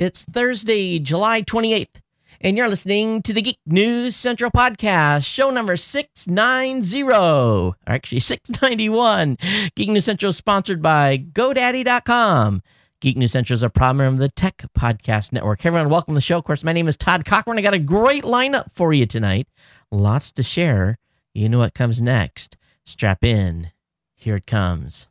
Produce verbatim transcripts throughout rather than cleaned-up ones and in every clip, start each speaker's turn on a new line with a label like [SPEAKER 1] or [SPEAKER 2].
[SPEAKER 1] It's Thursday, July twenty-eighth, and you're listening to the Geek News Central Podcast, show number six ninety, or actually six ninety-one. Geek News Central is sponsored by GoDaddy dot com. Geek News Central is a proud member of the Tech Podcast Network. Hey, everyone, welcome to the show. Of course, my name is Todd Cochran. I got a great lineup for you tonight. Lots to share. You know what comes next. Strap in. Here it comes.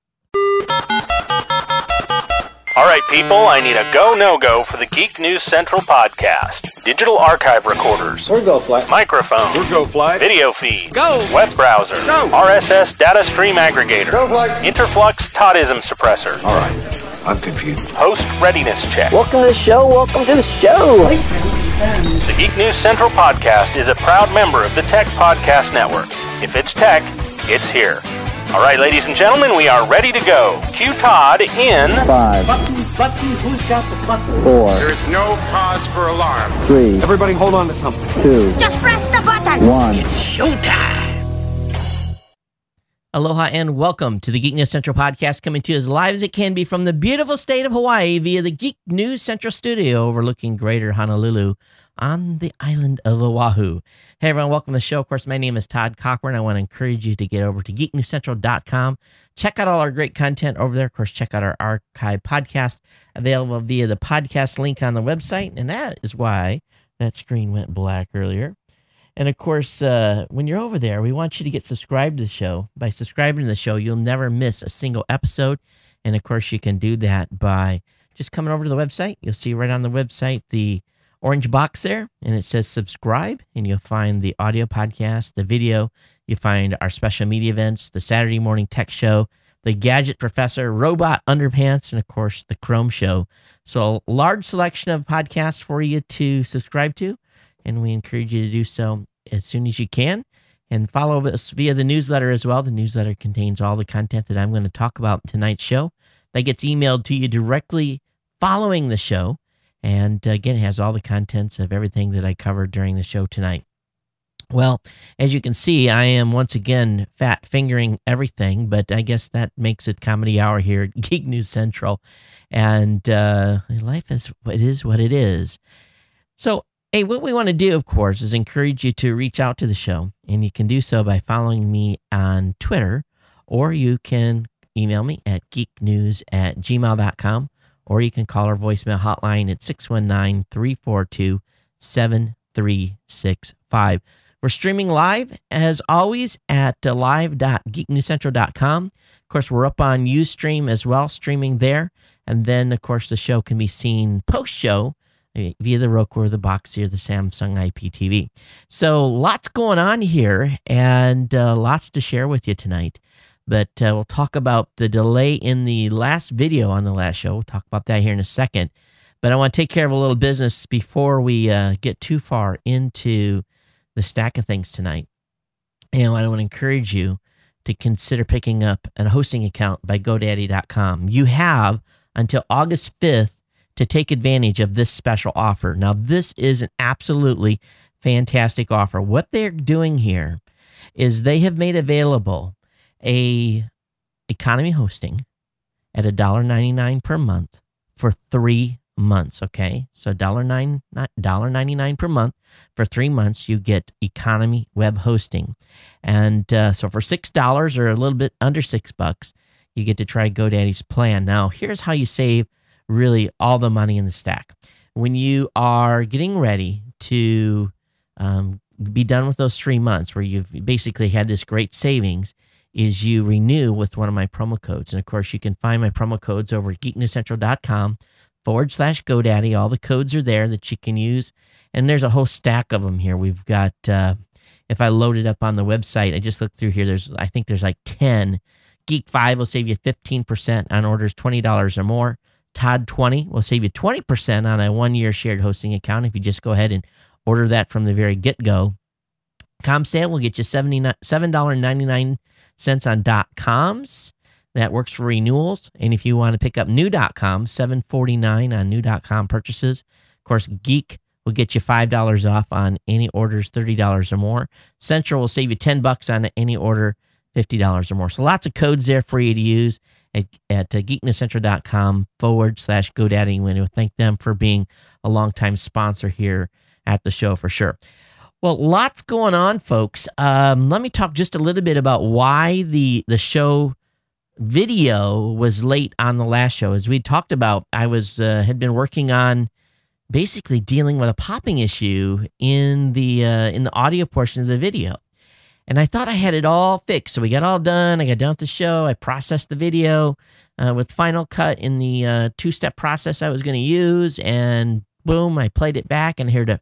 [SPEAKER 2] All right, people, I need a go, no-go for the Geek News Central podcast. Digital archive recorders.
[SPEAKER 3] We're go fly.
[SPEAKER 2] Microphone.
[SPEAKER 3] We're go fly.
[SPEAKER 2] Video feed.
[SPEAKER 3] Go.
[SPEAKER 2] Web browser.
[SPEAKER 3] Go.
[SPEAKER 2] R S S data stream aggregator.
[SPEAKER 3] Go fly.
[SPEAKER 2] Interflux Toddism suppressor.
[SPEAKER 3] All right, I'm confused.
[SPEAKER 2] Host readiness check.
[SPEAKER 4] Welcome to the show. Welcome to the show.
[SPEAKER 5] Voice print confirmed.
[SPEAKER 2] The Geek News Central podcast is a proud member of the Tech Podcast Network. If it's tech, it's here. All right, ladies and gentlemen, we are ready to go. Cue Todd in
[SPEAKER 4] Five,
[SPEAKER 6] Button, button, who's got the button?
[SPEAKER 4] four,
[SPEAKER 7] There is no cause for alarm.
[SPEAKER 4] three,
[SPEAKER 3] Everybody hold on to something.
[SPEAKER 4] two,
[SPEAKER 5] Just press the button.
[SPEAKER 4] one.
[SPEAKER 1] Aloha and welcome to the Geek News Central Podcast, coming to you as live as it can be from the beautiful state of Hawaii via the Geek News Central studio overlooking Greater Honolulu on the island of Oahu. Hey everyone, welcome to the show. Of course, my name is Todd Cochran. I want to encourage you to get over to geek news central dot com. Check out all our great content over there. Of course, check out our archive podcast available via the podcast link on the website. And that is why that screen went black earlier. And of course, uh, when you're over there, we want you to get subscribed to the show. By subscribing to the show, you'll never miss a single episode. And of course, you can do that by just coming over to the website. You'll see right on the website the orange box there, and it says subscribe, and you'll find the audio podcast, the video, you find our special media events, the Saturday morning tech show, the Gadget Professor, Robot Underpants, and of course the Chrome Show. So a large selection of podcasts for you to subscribe to, and we encourage you to do so as soon as you can. And follow us via the newsletter as well. The newsletter contains all the content that I'm going to talk about in tonight's show. That gets emailed to you directly following the show. And again, it has all the contents of everything that I covered during the show tonight. Well, as you can see, I am once again fat fingering everything, but I guess that makes it comedy hour here at Geek News Central. And uh, life is it is what it is. So, hey, what we want to do, of course, is encourage you to reach out to the show. And you can do so by following me on Twitter, or you can email me at geeknews at gmail dot com. Or you can call our voicemail hotline at six one nine, three four two, seven three six five. We're streaming live, as always, at uh, live dot geek news central dot com. Of course, we're up on Ustream as well, streaming there. And then, of course, the show can be seen post-show via the Roku or the Boxee or the Samsung I P T V. So lots going on here, and uh, lots to share with you tonight. But uh, we'll talk about the delay in the last video on the last show. We'll talk about that here in a second. But I want to take care of a little business before we uh, get too far into the stack of things tonight. And I want to encourage you to consider picking up a hosting account by GoDaddy dot com. You have until August fifth to take advantage of this special offer. Now, this is an absolutely fantastic offer. What they're doing here is they have made available a economy hosting at one dollar ninety-nine per month for three months, okay? So one dollar ninety-nine per month for three months, you get economy web hosting. And uh, so for six dollars or a little bit under six bucks, you get to try GoDaddy's plan. Now, here's how you save really all the money in the stack. When you are getting ready to um, be done with those three months where you've basically had this great savings, is you renew with one of my promo codes. And of course, you can find my promo codes over at geek news central dot com forward slash GoDaddy. All the codes are there that you can use. And there's a whole stack of them here. We've got, uh, if I load it up on the website, I just looked through here. There's, I think there's like ten. Geek five will save you fifteen percent on orders twenty dollars or more. Todd twenty will save you twenty percent on a one-year shared hosting account if you just go ahead and order that from the very get-go. ComSale will get you seven dollars and ninety-nine cents on .coms. That works for renewals. And if you want to pick up new dot com, seven dollars and forty-nine cents on new dot com purchases. Of course, Geek will get you five dollars off on any orders thirty dollars or more. Central will save you ten bucks on any order fifty dollars or more. So lots of codes there for you to use. at, at uh, geeknewscentral.com forward slash GoDaddy. We want to thank them for being a longtime sponsor here at the show for sure. Well, lots going on, folks. Um, let me talk just a little bit about why the the show video was late on the last show. As we talked about, I was uh, had been working on basically dealing with a popping issue in the uh, in the audio portion of the video. And I thought I had it all fixed. So we got all done. I got done with the show. I processed the video uh, with Final Cut in the uh, two-step process I was going to use. And boom, I played it back and heard a...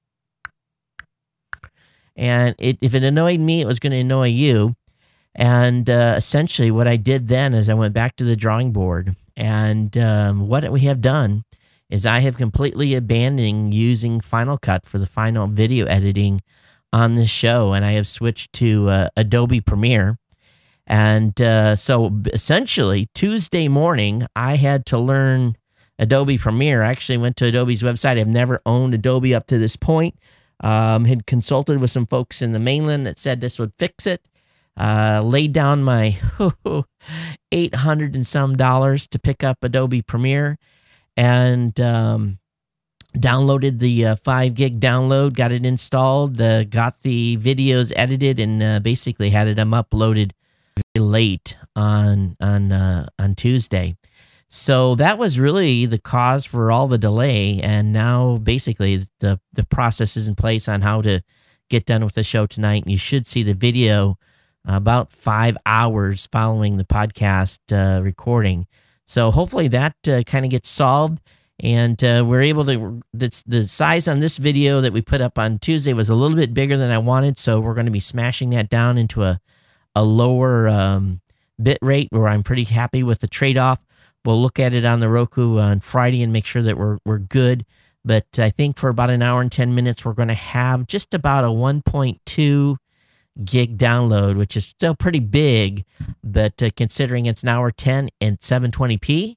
[SPEAKER 1] And it, if it annoyed me, it was going to annoy you. And uh, essentially what I did then is I went back to the drawing board. And um, what we have done is I have completely abandoned using Final Cut for the final video editing on this show, and I have switched to uh, Adobe Premiere. And uh, so essentially Tuesday morning, I had to learn Adobe Premiere. I actually went to Adobe's website. I've never owned Adobe up to this point. Um, had consulted with some folks in the mainland that said this would fix it. Uh, laid down my eight hundred and some dollars to pick up Adobe Premiere, and um, downloaded the uh, five gig download, got it installed, uh, got the videos edited, and uh, basically had it um, uploaded very late on on uh, on Tuesday. So that was really the cause for all the delay, and now basically the the process is in place on how to get done with the show tonight. And you should see the video about five hours following the podcast uh, recording. So hopefully that uh, kind of gets solved. And uh, we're able to, the, the size on this video that we put up on Tuesday was a little bit bigger than I wanted, so we're going to be smashing that down into a, a lower um, bit rate where I'm pretty happy with the trade-off. We'll look at it on the Roku on Friday and make sure that we're we're good. But I think for about an hour and ten minutes, we're going to have just about a one point two gig download, which is still pretty big, but uh, considering it's an hour ten and seven twenty p,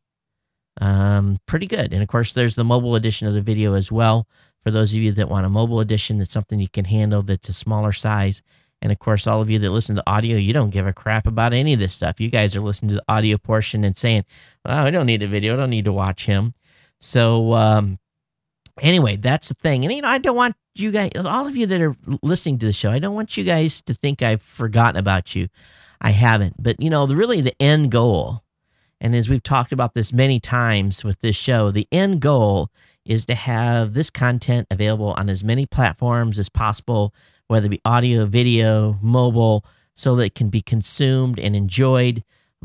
[SPEAKER 1] Um, pretty good. And of course, there's the mobile edition of the video as well. For those of you that want a mobile edition, that's something you can handle, that's a smaller size. And of course, all of you that listen to audio, you don't give a crap about any of this stuff. You guys are listening to the audio portion and saying, well, I don't need a video. I don't need to watch him. So um, anyway, that's the thing. And, you know, I don't want you guys, all of you that are listening to the show, I don't want you guys to think I've forgotten about you. I haven't. But, you know, the really the end goal, and as we've talked about this many times with this show, the end goal is to have this content available on as many platforms as possible, whether it be audio, video, mobile, so that it can be consumed and enjoyed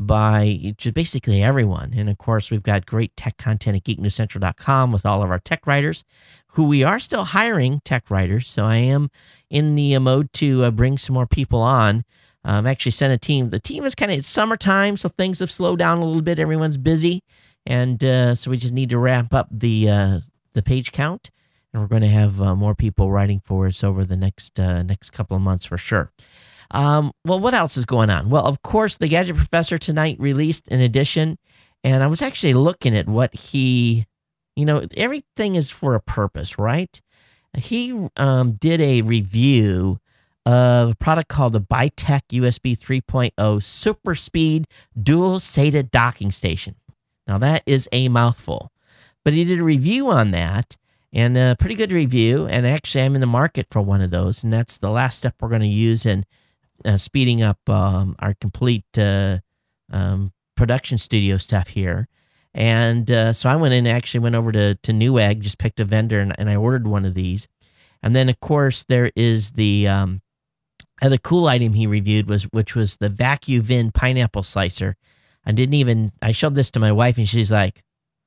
[SPEAKER 1] by just basically everyone. And of course, we've got great tech content at geek news central dot com with all of our tech writers, who we are still hiring tech writers. So I am in the mode to uh, bring some more people on. Um, actually sent a team. The team is kind of, it's summertime, so things have slowed down a little bit. Everyone's busy. And uh, so we just need to ramp up the uh, the page count. And we're going to have uh, more people writing for us over the next uh, next couple of months for sure. Um, well, what else is going on? Well, of course, the Gadget Professor tonight released an edition. And I was actually looking at what he, you know, everything is for a purpose, right? He um, did a review of a product called the Bytech U S B three point oh Super Speed Dual SATA Docking Station. Now that is a mouthful, but he did a review on that, and a pretty good review. And actually, I'm in the market for one of those, and that's the last step we're going to use in uh, speeding up um, our complete uh, um, production studio stuff here. And uh, so I went in and actually went over to to Newegg, just picked a vendor, and, and I ordered one of these. And then, of course, there is the um, other cool item he reviewed, was which was the VacuVin pineapple slicer. I didn't even, I showed this to my wife, and she's like,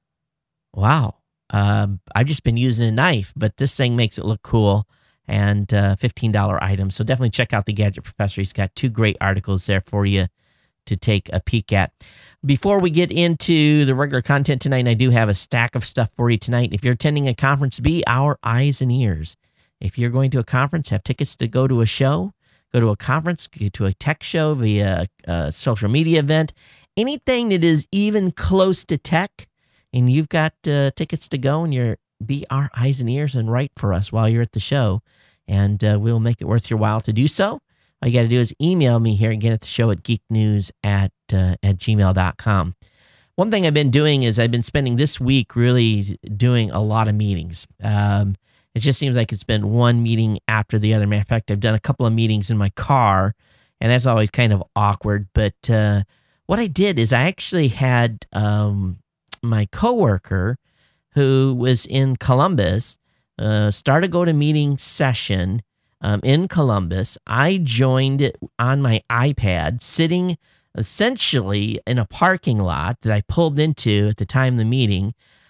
[SPEAKER 1] wow, um, I've just been using a knife, but this thing makes it look cool, and uh, fifteen dollar item. So definitely check out the Gadget Professor. He's got two great articles there for you to take a peek at. Before we get into the regular content tonight, I do have a stack of stuff for you tonight. If you're attending a conference, be our eyes and ears. If you're going to a conference, have tickets to go to a show, go to a conference, go to a tech show, via a, a social media event, anything that is even close to tech, and you've got uh, tickets to go, and you're be our eyes and ears and write for us while you're at the show, and uh, we'll make it worth your while to do so. all you got to do is email me here again at the show at geeknews at, uh, at gmail dot com. One thing I've been doing is I've been spending this week really doing a lot of meetings. Um, it just seems like it's been one meeting after the other. Matter of fact, I've done a couple of meetings in my car, and that's always kind of awkward. But uh, what I did is I actually had um, my coworker who was in Columbus uh, start a GoToMeeting session um, in Columbus. I joined it on my iPad, sitting essentially in a parking lot that I pulled into at the time of the meeting.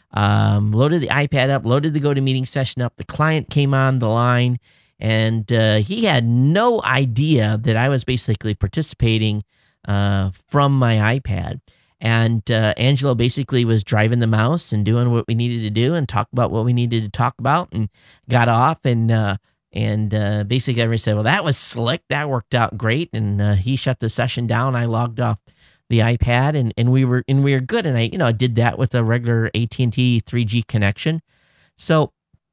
[SPEAKER 1] Um, loaded the iPad up, loaded the GoToMeeting session up. The client came on the line, and uh, he had no idea that I was basically participating uh, from my iPad. And uh, Angelo basically was driving the mouse and doing what we needed to do and talk about what we needed to talk about, and got off and uh, and uh, basically everybody said, well, that was slick. That worked out great. And uh, he shut the session down. I logged off the iPad, and, and we were and we were good. And I, you know, I did that with a regular A T and T three G connection. So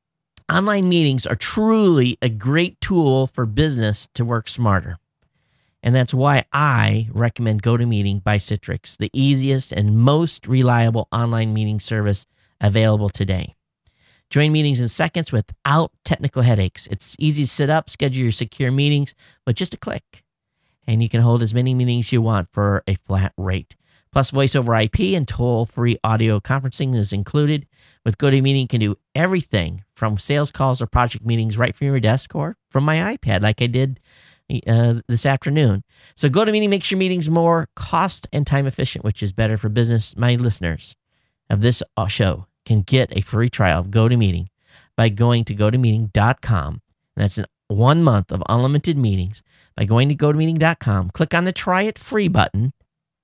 [SPEAKER 1] online meetings are truly a great tool for business to work smarter. And that's why I recommend GoToMeeting by Citrix, the easiest and most reliable online meeting service available today. Join meetings in seconds without technical headaches. It's easy to set up, schedule your secure meetings with just a click. And you can hold as many meetings as you want for a flat rate. Plus, voice over I P and toll-free audio conferencing is included. With GoToMeeting, you can do everything from sales calls or project meetings right from your desk or from my iPad, like I did Uh, this afternoon. So GoToMeeting makes your meetings more cost and time efficient, which is better for business. My listeners of this show can get a free trial of GoToMeeting by going to go to meeting dot com. And that's an one month of unlimited meetings by going to go to meeting dot com. Click on the try it free button,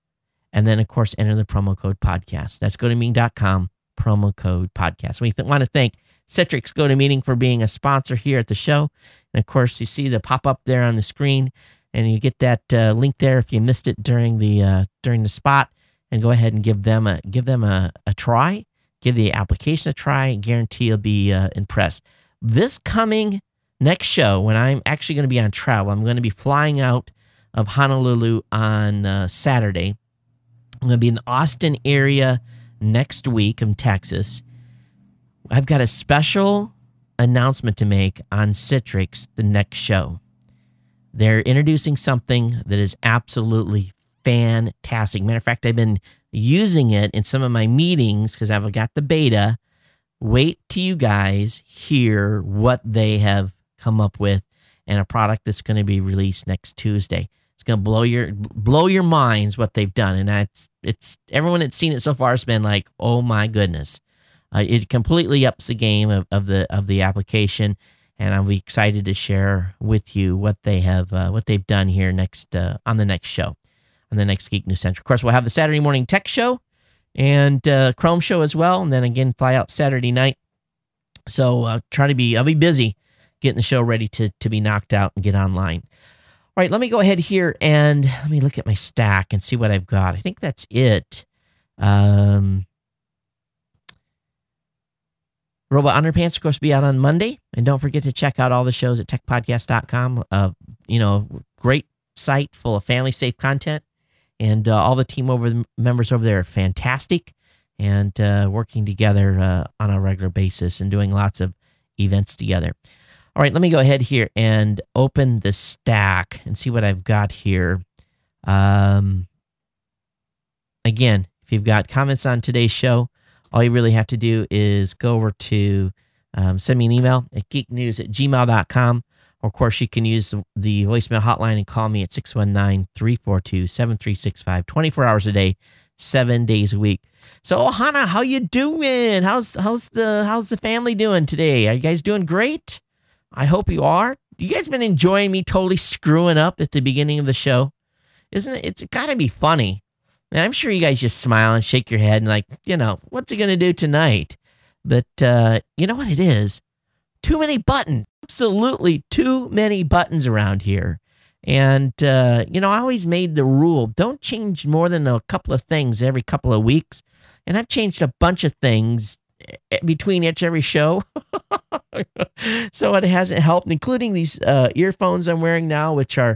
[SPEAKER 1] and then of course enter the promo code podcast. That's go to meeting dot com, promo code podcast. We th- want to thank Citrix GoToMeeting for being a sponsor here at the show. And of course, you see the pop up there on the screen, and you get that uh, link there if you missed it during the uh, during the spot. And go ahead and give them a give them a, a try, give the application a try. And guarantee you'll be uh, impressed. This coming next show, when I'm actually going to be on travel, I'm going to be flying out of Honolulu on uh, Saturday. I'm going to be in the Austin area next week in Texas. I've got a special announcement to make on Citrix the next show. They're introducing something that is absolutely fantastic. Matter of fact, I've been using it in some of my meetings because I've got the beta. Wait till you guys hear what they have come up with and a product that's going to be released next Tuesday. It's going to blow your blow your minds what they've done. And that's, it's everyone that's seen it so far has been like, oh my goodness. Uh, it completely ups the game of, of the of the application, and I'll be excited to share with you what they have uh, what they've done here next uh, on the next show, on the next Geek News Central. Of course, we'll have the Saturday morning tech show and uh, Chrome show as well, and then again fly out Saturday night. So uh, try to be I'll be busy getting the show ready to to be knocked out and get online. All right, let me go ahead here and let me look at my stack and see what I've got. I think that's it. Um. Robot Underpants, of course, will be out on Monday. And don't forget to check out all the shows at tech podcast dot com. Uh, you know, great site full of family-safe content. And uh, all the team over members over there are fantastic and uh, working together uh, on a regular basis and doing lots of events together. All right, let me go ahead here and open the stack and see what I've got here. Um, again, if you've got comments on today's show, all you really have to do is go over to um, send me an email at geeknews at gmail dot com. Or, of course, you can use the, the voicemail hotline and call me at six one nine, three four two, seven three six five, twenty-four hours a day, seven days a week. So, oh, Hannah, how you doing? How's how's the how's the family doing today? Are you guys doing great? I hope you are. You guys been enjoying me totally screwing up at the beginning of the show? Isn't it? It's got to be funny. And I'm sure you guys just smile and shake your head and like, you know, what's he going to do tonight? But uh, you know what it is? Too many buttons. Absolutely too many buttons around here. And, uh, you know, I always made the rule, don't change more than a couple of things every couple of weeks. And I've changed a bunch of things between each every show. So it hasn't helped, including these uh, earphones I'm wearing now, which are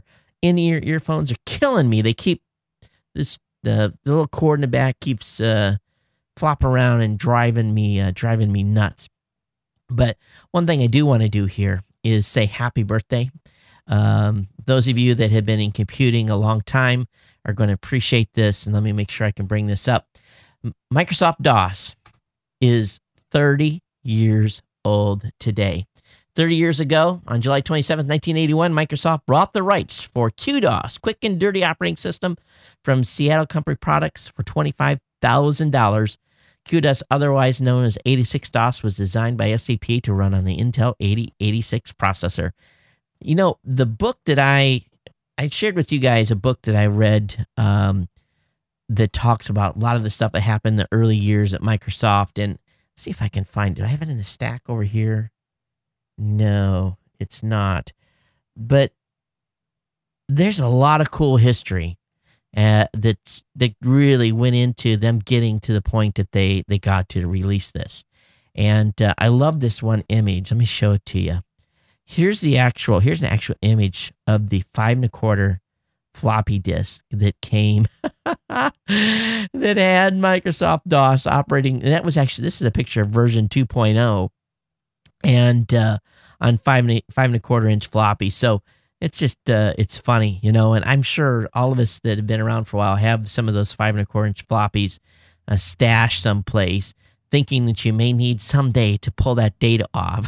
[SPEAKER 1] in-ear earphones are killing me. They keep this uh, the little cord in the back keeps uh, flopping around and driving me uh, driving me nuts. But one thing I do want to do here is say happy birthday. Um, those of you that have been in computing a long time are going to appreciate this, and let me make sure I can bring this up. Microsoft DOS is thirty years old today. thirty years ago, on July twenty-seventh, nineteen eighty-one, Microsoft bought the rights for Q DOS, Quick and Dirty Operating System, from Seattle Company Products for twenty-five thousand dollars. Q DOS, otherwise known as eighty-six DOS, was designed by S A P to run on the Intel eighty eighty-six processor. You know, the book that I, I shared with you guys, a book that I read um, that talks about a lot of the stuff that happened in the early years at Microsoft. And let's see if I can find it. Do I have it in the stack over here? No, it's not. But there's a lot of cool history uh, that's, that really went into them getting to the point that they, they got to, to release this. And uh, I love this one image. Let me show it to you. Here's the actual, here's an actual image of the five and a quarter floppy disk that came, that had Microsoft DOS operating. And that was actually, this is a picture of version two point oh. And uh, on five and, a, five and a quarter inch floppy. So it's just, uh, it's funny, you know, and I'm sure all of us that have been around for a while have some of those five and a quarter inch floppies uh, stashed someplace, thinking that you may need someday to pull that data off.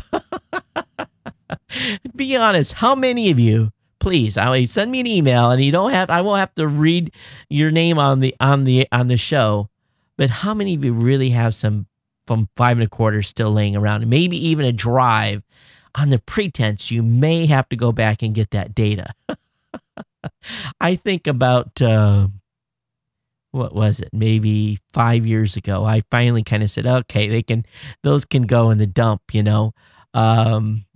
[SPEAKER 1] Be honest, how many of you, please, I send me an email, and you don't have, I won't have to read your name on the on the on the show, but how many of you really have some from five and a quarter still laying around, maybe even a drive, on the pretense you may have to go back and get that data? I think about uh, what was it, maybe five years ago, I finally kind of said, okay, they can, those can go in the dump, you know. Um,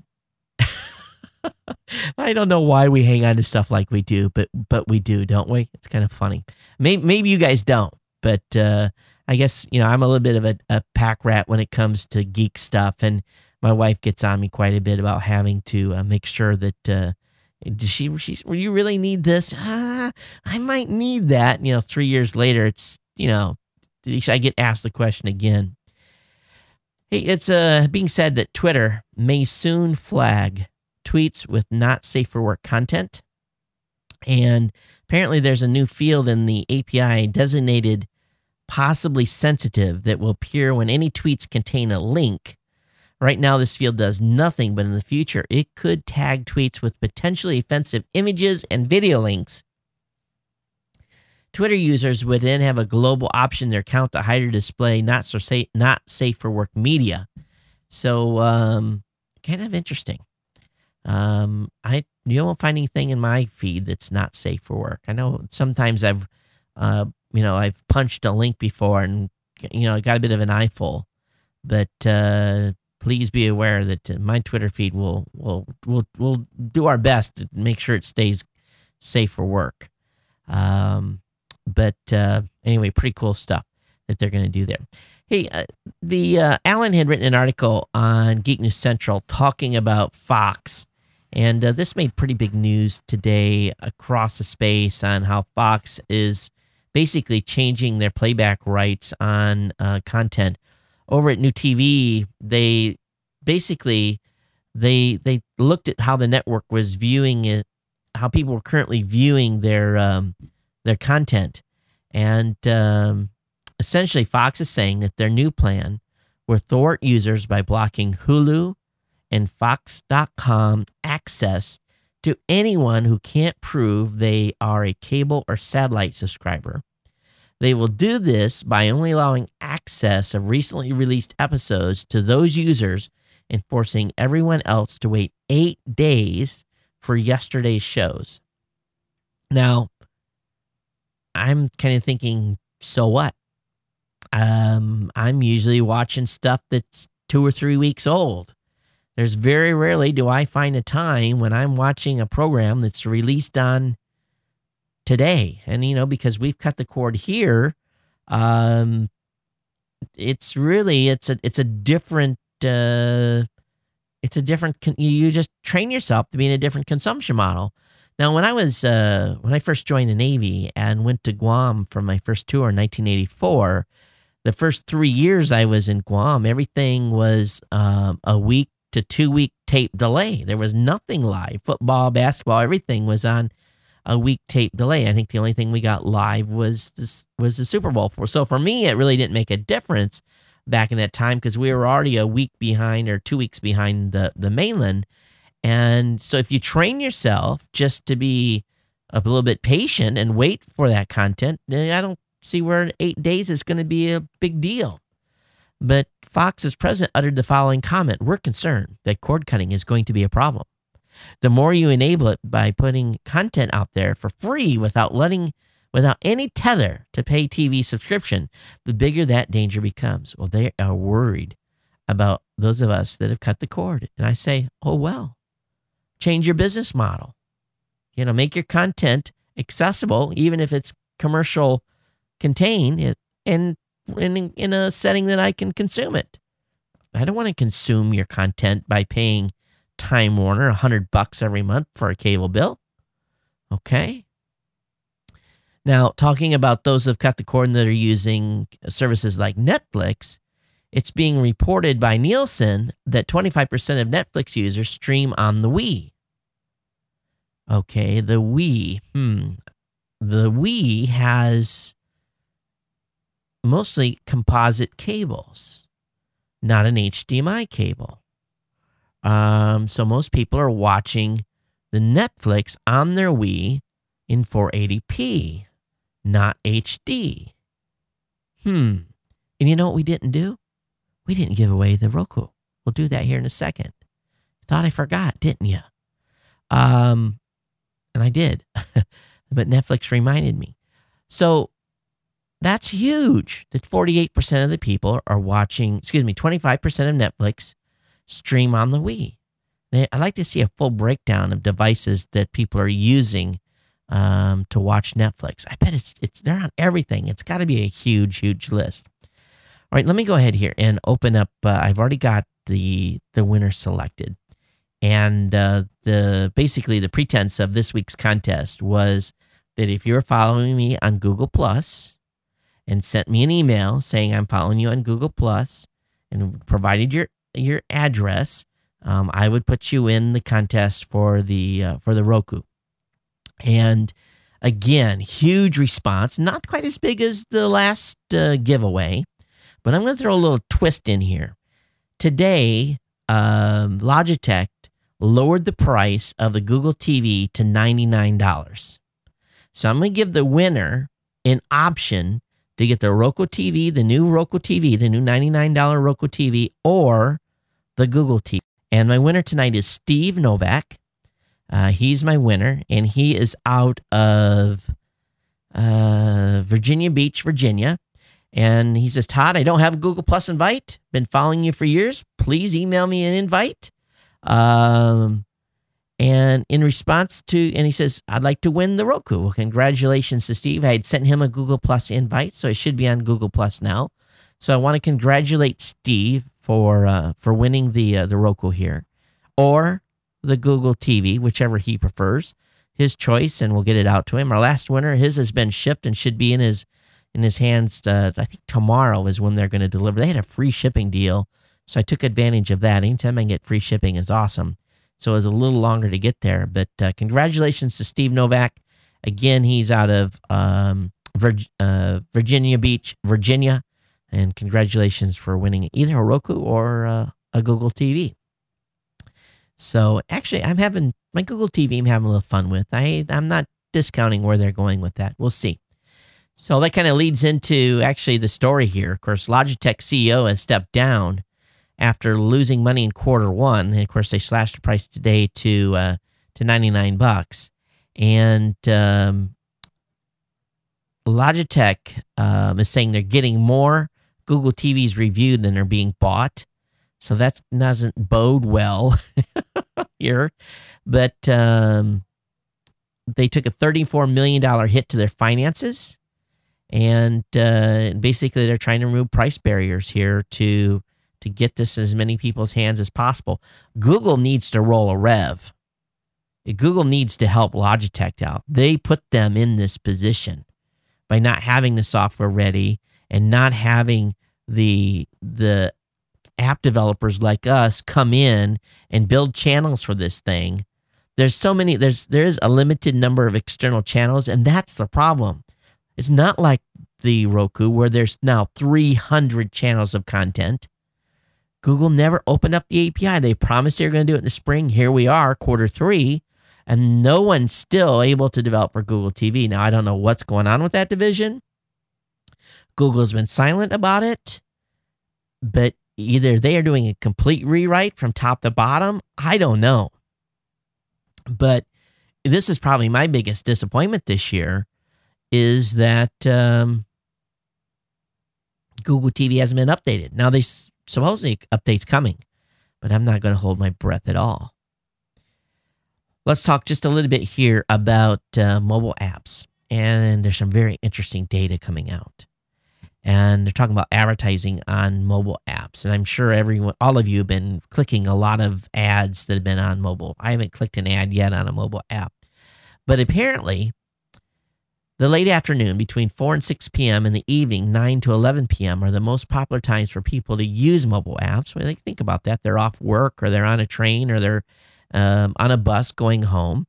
[SPEAKER 1] I don't know why we hang on to stuff like we do, but but we do, don't we? It's kind of funny. Maybe, maybe you guys don't, but uh, I guess, you know, I'm a little bit of a, a pack rat when it comes to geek stuff, and my wife gets on me quite a bit about having to uh, make sure that, uh, does she, she's, well, you really need this? Ah, I might need that. You know, three years later, it's, you know, I get asked the question again. Hey, it's uh, being said that Twitter may soon flag tweets with not safe for work content. And apparently there's a new field in the A P I designated possibly sensitive that will appear when any tweets contain a link. Right now, this field does nothing, but in the future, it could tag tweets with potentially offensive images and video links. Twitter users would then have a global option in their account to hide or display not so safe, not safe for work media. So, um, kind of interesting. Um, I you won't find anything in my feed that's not safe for work. I know sometimes I've, uh, you know, I've punched a link before and, you know, got a bit of an eyeful, but uh, please be aware that my Twitter feed will will will will do our best to make sure it stays safe for work. Um, but uh, anyway, pretty cool stuff that they're going to do there. Hey, uh, the uh, Alan had written an article on Geek News Central talking about Fox. And uh, this made pretty big news today across the space on how Fox is basically changing their playback rights on uh, content. Over at New T V, they basically they they looked at how the network was viewing it, how people were currently viewing their um, their content, and um, essentially Fox is saying that their new plan will thwart users by blocking Hulu and Fox dot com access to anyone who can't prove they are a cable or satellite subscriber. They will do this by only allowing access of recently released episodes to those users and forcing everyone else to wait eight days for yesterday's shows. Now, I'm kind of thinking, so what? Um, I'm usually watching stuff that's two or three weeks old. There's very rarely do I find a time when I'm watching a program that's released on today. And, you know, because we've cut the cord here, um, it's really, it's a, it's a different, uh, it's a different, you just train yourself to be in a different consumption model. Now, when I was uh, when I first joined the Navy and went to Guam for my first tour in nineteen eighty-four, the first three years I was in Guam, everything was um, a week to two week tape delay. There was nothing live. Football, basketball, everything was on a week tape delay. I think the only thing we got live was this, was the Super Bowl. So for me, it really didn't make a difference back in that time because we were already a week behind or two weeks behind the, the mainland. And so if you train yourself just to be a little bit patient and wait for that content, I don't see where eight days is going to be a big deal. But Fox's president uttered the following comment: "We're concerned that cord cutting is going to be a problem. The more you enable it by putting content out there for free without letting, without any tether to pay T V subscription, the bigger that danger becomes." Well, they are worried about those of us that have cut the cord. And I say, oh, well, change your business model. You know, make your content accessible, even if it's commercial contained, and in, in a setting that I can consume it. I don't want to consume your content by paying Time Warner a hundred bucks every month for a cable bill. Okay. Now, talking about those who have cut the cord and that are using services like Netflix, it's being reported by Nielsen that twenty-five percent of Netflix users stream on the Wii. Okay, the Wii. Hmm. The Wii has mostly composite cables, not an H D M I cable. Um, so most people are watching the Netflix on their Wii in four eighty p, not H D. Hmm. And you know what we didn't do? We didn't give away the Roku. We'll do that here in a second. Thought I forgot, didn't you? Um, and I did. But Netflix reminded me. So that's huge that forty-eight percent of the people are watching, excuse me, twenty-five percent of Netflix stream on the Wii. I'd like to see a full breakdown of devices that people are using um, to watch Netflix. I bet it's it's they're on everything. It's got to be a huge, huge list. All right, let me go ahead here and open up. Uh, I've already got the the winner selected, and uh, the basically the pretense of this week's contest was that if you're following me on Google Plus and sent me an email saying I'm following you on Google Plus and provided your your address, um, I would put you in the contest for the uh, for the Roku. And again, huge response, not quite as big as the last uh, giveaway, but I'm going to throw a little twist in here. Today, um, Logitech lowered the price of the Google T V to ninety-nine dollars. So I'm going to give the winner an option to get the Roku T V, the new Roku T V, the new ninety-nine dollars Roku T V, or the Google T V. And my winner tonight is Steve Novak. Uh, he's my winner, and he is out of uh, Virginia Beach, Virginia. And he says, Todd, I don't have a Google Plus invite. Been following you for years. Please email me an invite. Um, and in response to, and he says, I'd like to win the Roku. Well, congratulations to Steve. I had sent him a Google Plus invite, so I should be on Google Plus now. So I want to congratulate Steve for uh, for winning the uh, the Roku here, or the Google T V, whichever he prefers. His choice, and we'll get it out to him. Our last winner, his has been shipped and should be in his in his hands. Uh, I think tomorrow is when they're going to deliver. They had a free shipping deal, so I took advantage of that. Anytime I can get free shipping is awesome. So it was a little longer to get there, but uh, congratulations to Steve Novak. Again, he's out of um, Virg- uh, Virginia Beach, Virginia, and congratulations for winning either a Roku or uh, a Google T V. So actually, I'm having my Google T V. I'm having a little fun with. I I'm not discounting where they're going with that. We'll see. So that kind of leads into actually the story here. Of course, Logitech C E O has stepped down after losing money in quarter one. And of course, they slashed the price today to uh, to ninety-nine bucks. And um, Logitech um, is saying they're getting more Google T Vs reviewed than are being bought. So that doesn't bode well here. But um, they took a thirty-four million dollars hit to their finances. And uh, basically, they're trying to remove price barriers here to to get this in as many people's hands as possible. Google needs to roll a rev Google needs to help Logitech out. They put them in this position by not having the software ready and not having the the app developers like us come in and build channels for this thing. There's so many, there's there is a limited number of external channels, and that's the problem. It's not like the Roku where there's now three hundred channels of content. Google never opened up the A P I. They promised they were going to do it in the spring. Here we are, quarter three, and no one's still able to develop for Google T V. Now, I don't know what's going on with that division. Google's been silent about it, but either they are doing a complete rewrite from top to bottom. I don't know. But this is probably my biggest disappointment this year, is that um, Google T V hasn't been updated. Now, they supposedly updates coming, but I'm not going to hold my breath at all. Let's talk just a little bit here about uh, mobile apps. And there's some very interesting data coming out. And they're talking about advertising on mobile apps. And I'm sure everyone, all of you have been clicking a lot of ads that have been on mobile. I haven't clicked an ad yet on a mobile app. But apparently, the late afternoon between four and six p.m. in the evening, nine to eleven p.m. are the most popular times for people to use mobile apps. When they think about that, they're off work or they're on a train or they're um, on a bus going home.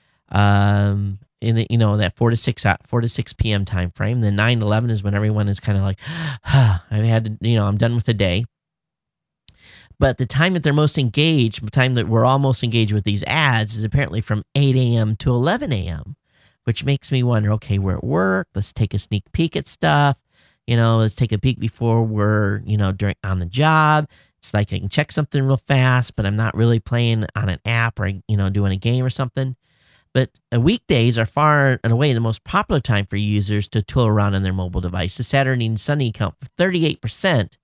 [SPEAKER 1] Um, in the, you know, that four to six four to six p.m. time frame. The nine to eleven is when everyone is kind of like, ah, I've had to, you know, I'm done with the day. But the time that they're most engaged, the time that we're all most engaged with these ads, is apparently from eight a.m. to eleven a.m., which makes me wonder, okay, we're at work, let's take a sneak peek at stuff. You know, let's take a peek before we're, you know, during on the job. It's like I can check something real fast, but I'm not really playing on an app or, you know, doing a game or something. But uh, weekdays are far and away the most popular time for users to tool around on their mobile devices. Saturday and Sunday account for thirty-eight percent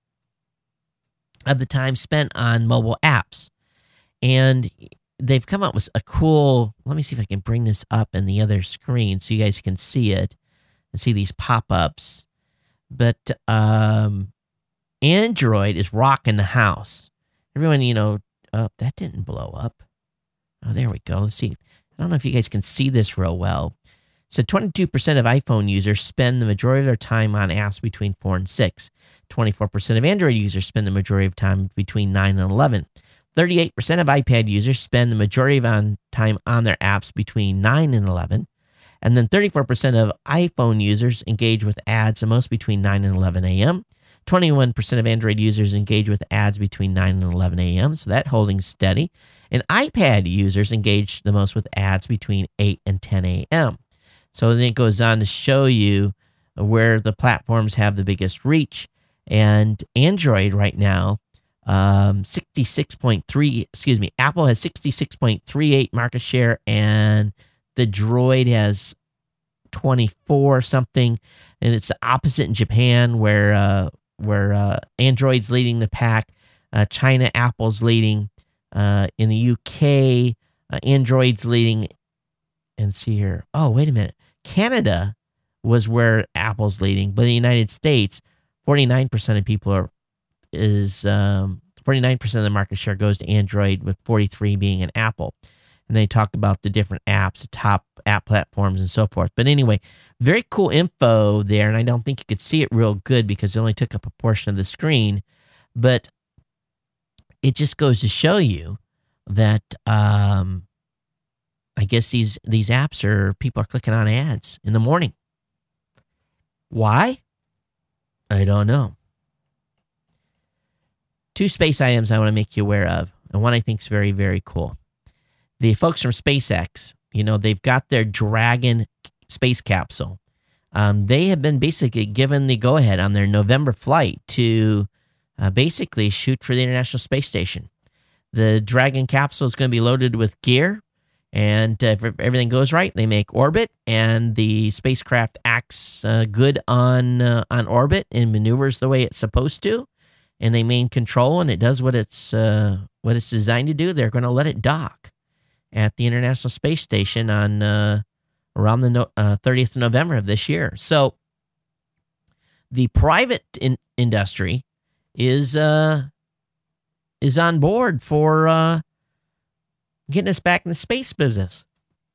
[SPEAKER 1] of the time spent on mobile apps. And they've come up with a cool, let me see if I can bring this up in the other screen so you guys can see it and see these pop-ups. But um, Android is rocking the house. Everyone, you know, oh, that didn't blow up. Oh, there we go. Let's see. I don't know if you guys can see this real well. So twenty-two percent of iPhone users spend the majority of their time on apps between four and six. twenty-four percent of Android users spend the majority of time between nine and eleven. thirty-eight percent of iPad users spend the majority of on time on their apps between nine and eleven. And then thirty-four percent of iPhone users engage with ads the most between nine and eleven a.m. twenty-one percent of Android users engage with ads between nine and eleven a.m., so that holding steady. And iPad users engage the most with ads between eight and ten a.m. So then it goes on to show you where the platforms have the biggest reach. And Android right now, um, sixty-six point three, excuse me, Apple has sixty-six point three eight market share, and the Droid has twenty-four something. And it's the opposite in Japan, where uh, where uh, Android's leading the pack. Uh, China, Apple's leading. Uh, in the U K, uh, Android's leading. And see here. Oh, wait a minute. Canada was where Apple's leading, but in the United States, forty-nine percent of people are is um, forty-nine percent of the market share goes to Android, with forty-three being an Apple. And they talk about the different apps, the top app platforms, and so forth. But anyway, very cool info there, and I don't think you could see it real good because it only took up a portion of the screen. But it just goes to show you that um, I guess these these apps are, people are clicking on ads in the morning. Why? I don't know. Two space items I want to make you aware of, and one I think is very, very cool. The folks from SpaceX, you know, they've got their Dragon space capsule. Um, they have been basically given the go-ahead on their November flight to uh, basically shoot for the International Space Station. The Dragon capsule is going to be loaded with gear, and uh, if everything goes right, they make orbit, and the spacecraft acts uh, good on uh, on orbit and maneuvers the way it's supposed to, and they maintain control, and it does what it's uh, what it's designed to do. They're going to let it dock at the International Space Station on uh, around the no, uh, thirtieth of November of this year. So the private in- industry is uh, is on board for uh, getting us back in the space business.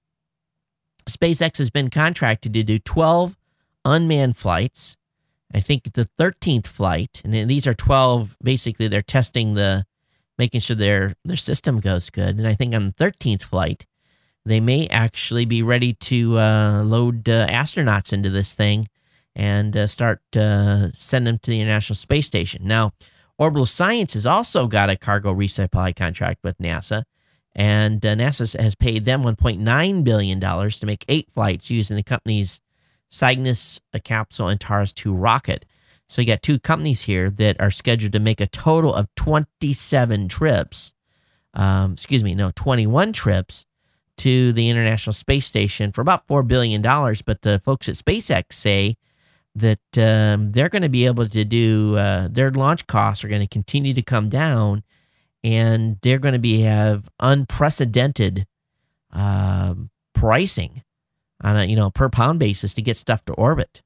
[SPEAKER 1] SpaceX has been contracted to do twelve unmanned flights. I think the thirteenth flight, and these are twelve, basically they're testing the, making sure their, their system goes good. And I think on the thirteenth flight, they may actually be ready to uh, load uh, astronauts into this thing and uh, start uh, sending them to the International Space Station. Now, Orbital Science has also got a cargo resupply contract with NASA, and uh, NASA has paid them one point nine billion dollars to make eight flights using the company's Cygnus a capsule and Taurus two rocket. So you got two companies here that are scheduled to make a total of twenty-seven trips. Um, excuse me, no, twenty-one trips to the International Space Station for about four billion dollars. But the folks at SpaceX say that um, they're going to be able to do, uh, their launch costs are going to continue to come down, and they're going to be have unprecedented um, pricing on a, you know, per pound basis to get stuff to orbit.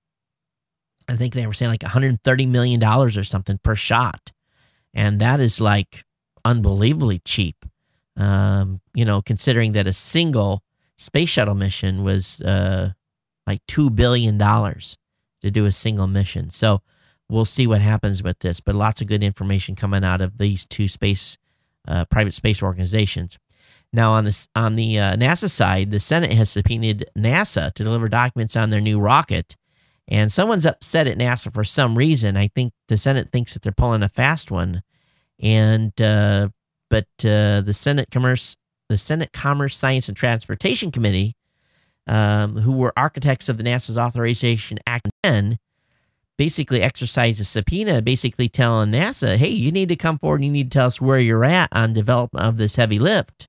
[SPEAKER 1] I think they were saying like one hundred thirty million dollars or something per shot. And that is like unbelievably cheap. Um, you know, considering that a single space shuttle mission was uh, like two billion dollars to do a single mission. So we'll see what happens with this, but lots of good information coming out of these two space, uh, private space organizations. Now, on this, on the uh, NASA side, the Senate has subpoenaed NASA to deliver documents on their new rocket, and someone's upset at NASA for some reason. I think the Senate thinks that they're pulling a fast one, and uh, but uh, the Senate Commerce, the Senate Commerce, Science, and Transportation Committee, um, who were architects of the NASA's Authorization Act, ten, basically exercised a subpoena, basically telling NASA, "Hey, you need to come forward and you need to tell us where you're at on development of this heavy lift."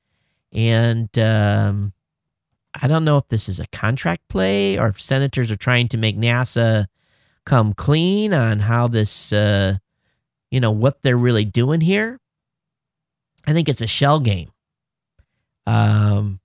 [SPEAKER 1] And um, I don't know if this is a contract play or if senators are trying to make NASA come clean on how this, uh, you know, what they're really doing here. I think it's a shell game. Um,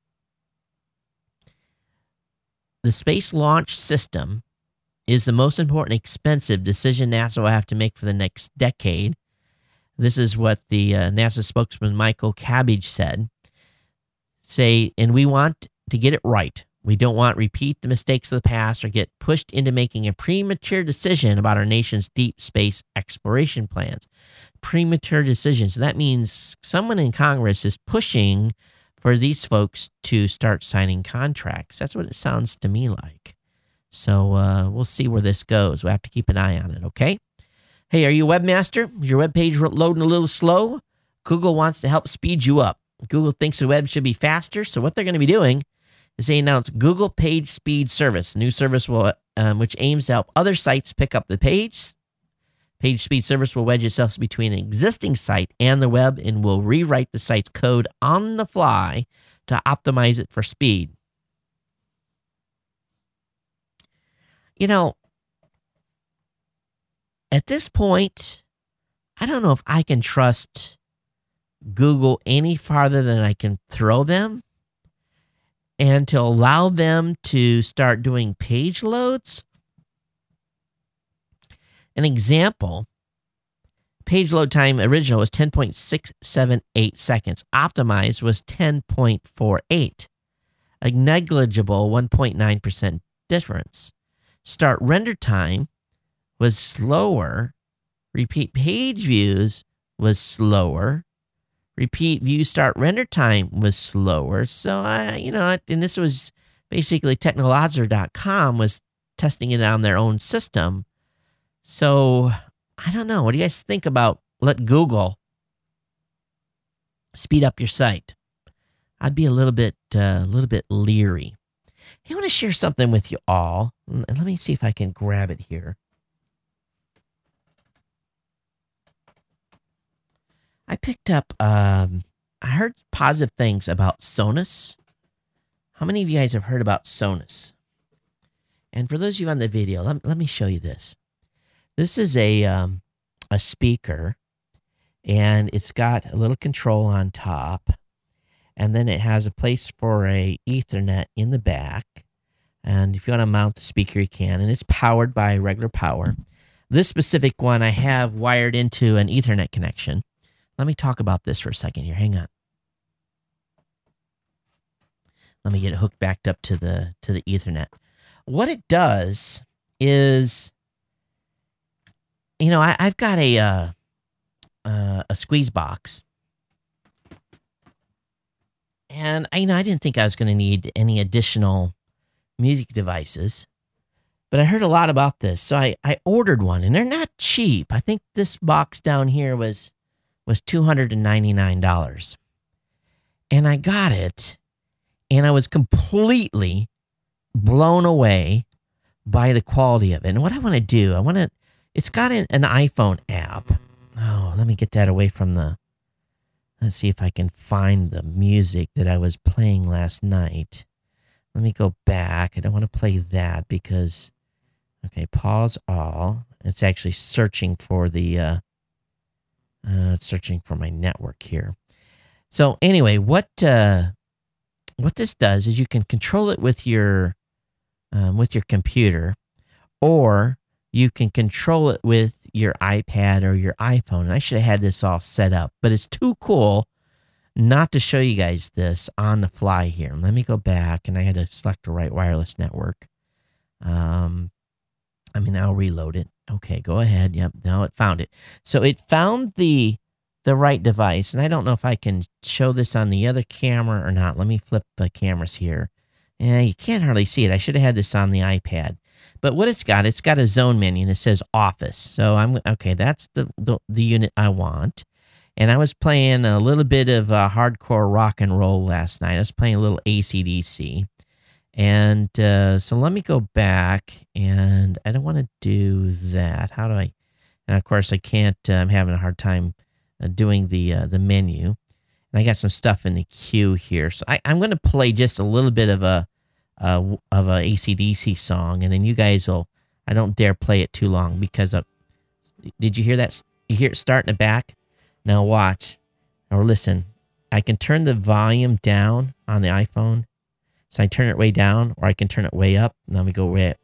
[SPEAKER 1] the Space Launch System is the most important expensive decision NASA will have to make for the next decade. This is what the uh, NASA spokesman Michael Cabbage said. Say, and we want to get it right. We don't want to repeat the mistakes of the past or get pushed into making a premature decision about our nation's deep space exploration plans. Premature decisions. So that means someone in Congress is pushing for these folks to start signing contracts. That's what it sounds to me like. So uh, we'll see where this goes. We'll have to keep an eye on it, okay? Hey, are you a webmaster? Is your web page loading a little slow? Google wants to help speed you up. Google thinks the web should be faster, so what they're going to be doing is they announce Google Page Speed Service, a new service will, um, which aims to help other sites pick up the page. Page Speed Service will wedge itself between an existing site and the web and will rewrite the site's code on the fly to optimize it for speed. You know, at this point, I don't know if I can trust Google any farther than I can throw them, and to allow them to start doing page loads. An example, page load time original was ten point six seven eight seconds. Optimized was ten point four eight. A negligible one point nine percent difference. Start render time was slower. Repeat page views was slower. Repeat view start render time was slower. So, I, you know, and this was basically Technolodzer dot com was testing it on their own system. So, I don't know. What do you guys think about let Google speed up your site? I'd be a little bit, uh, a little bit leery. Hey, I want to share something with you all. Let me see if I can grab it here. I picked up, um, I heard positive things about Sonos. How many of you guys have heard about Sonos? And for those of you on the video, let, let me show you this. This is a, um, a speaker, and it's got a little control on top, and then it has a place for a Ethernet in the back. And if you want to mount the speaker, you can, and it's powered by regular power. This specific one I have wired into an Ethernet connection. Let me talk about this for a second here. Hang on. let me get it hooked back up to the to the Ethernet. What it does is, you know, I, I've got a uh, uh, a squeeze box, and I, you know, I didn't think I was going to need any additional music devices, but I heard a lot about this, so I, I ordered one, and they're not cheap. I think this box down here was was two hundred ninety-nine dollars, and I got it, and I was completely blown away by the quality of it. And what I want to do, I want to, it's got an, an iPhone app. Oh, let me get that away from the, let's see if I can find the music that I was playing last night. Let me go back. I don't want to play that because, okay, pause all. It's actually searching for the, uh, uh, it's searching for my network here. So anyway, what, uh, what this does is you can control it with your, Um, with your computer, or you can control it with your iPad or your iPhone. And I should have had this all set up, but it's too cool not to show you guys this on the fly here. Let me go back, and I had to select the right wireless network. Um, I mean, I'll reload it. Okay, go ahead. Yep, now it found it. So it found the the right device, and I don't know if I can show this on the other camera or not. Let me flip the cameras here. Yeah, you can't hardly see it. I should have had this on the iPad. But what it's got, it's got a zone menu, and it says Office. So I'm okay. That's the the, the unit I want. And I was playing a little bit of uh, hardcore rock and roll last night. I was playing a little A C D C. And uh, so let me go back, and I don't want to do that. How do I? And of course, I can't. Uh, I'm having a hard time uh, doing the uh, the menu. And I got some stuff in the queue here, so I, I'm going to play just a little bit of a uh, of a A C D C song, and then you guys will. I don't dare play it too long because of. Did you hear that? You hear it start in the back? Now watch or listen. I can turn the volume down on the iPhone, so I turn it way down, or I can turn it way up. Now we go way up.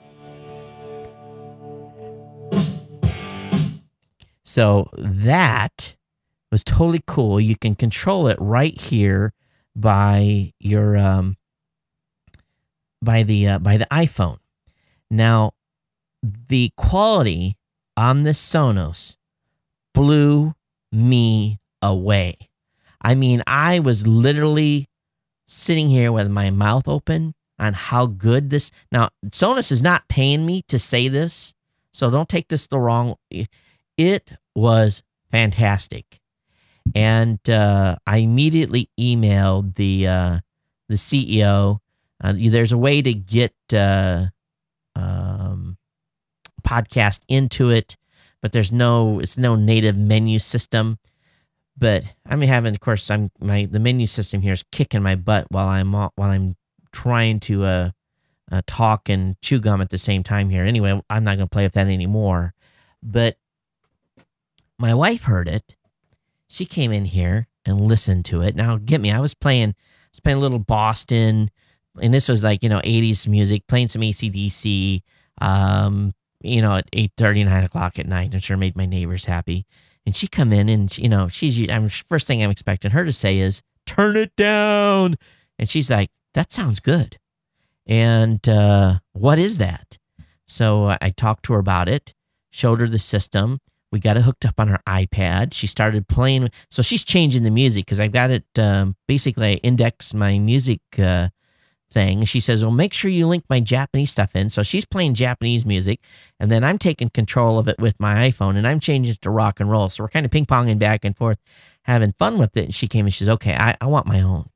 [SPEAKER 1] So that was totally cool. You can control it right here by your um by the uh, by the iPhone. Now, the quality on this Sonos blew me away. I mean, I was literally sitting here with my mouth open on how good this. Now, Sonos is not paying me to say this, so don't take this the wrong. It was fantastic. And uh, I immediately emailed the uh, the C E O. Uh, there's a way to get uh, um, podcast into it, but there's no it's no native menu system. But I'm having, of course, I'm my the menu system here is kicking my butt while I'm while I'm trying to uh, uh, talk and chew gum at the same time here. Anyway, I'm not going to play with that anymore. But my wife heard it. She came in here and listened to it. Now, get me, I was playing, I was playing a little Boston, and this was like, you know, eighties music, playing some A C D C, um, you know, at eight thirty, nine o'clock at night. I'm sure made my neighbors happy. And she come in, and, you know, she's, I'm first thing I'm expecting her to say is, turn it down. And she's like, that sounds good. And uh, what is that? So I talked to her about it, showed her the system. We got it hooked up on her iPad. She started playing. So she's changing the music because I've got it, um, basically I index my music uh, thing. She says, well, make sure you link my Japanese stuff in. So she's playing Japanese music, and then I'm taking control of it with my iPhone, and I'm changing it to rock and roll. So we're kind of ping-ponging back and forth, having fun with it. And she came and she's, okay, I, I want my own.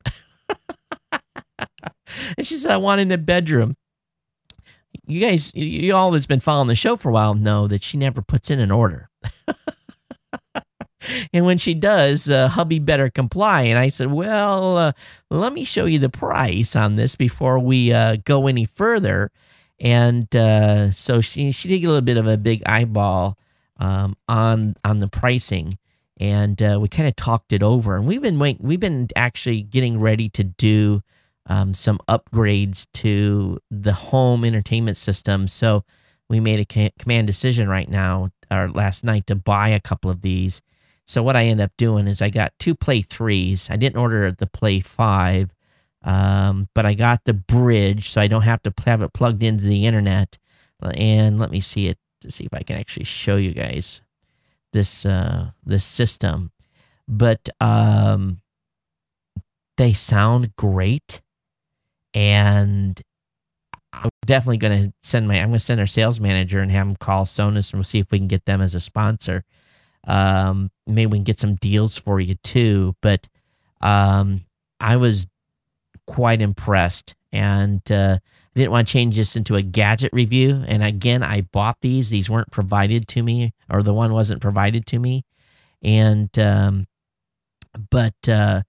[SPEAKER 1] And she said, I want in the bedroom. You guys, you all that's been following the show for a while know that she never puts in an order. And when she does, uh, hubby better comply. And I said, well, uh, let me show you the price on this before we uh, go any further. And uh, so she she did get a little bit of a big eyeball um, on on the pricing, and uh, we kind of talked it over. And we've been wait, we've been actually getting ready to do um, some upgrades to the home entertainment system. So we made a command decision right now, or last night, to buy a couple of these. So what I end up doing is I got two Play threes. I didn't order the Play five Um, but I got the bridge, so I don't have to have it plugged into the internet. And let me see it to see if I can actually show you guys this uh, this system. But um, they sound great, and I'm definitely going to send my. I'm going to send our sales manager and have him call Sonus, and we'll see if we can get them as a sponsor. Um, maybe we can get some deals for you too. But um, I was quite impressed, and uh, I didn't want to change this into a gadget review. And again, I bought these; these weren't provided to me, or the one wasn't provided to me. And um, but uh,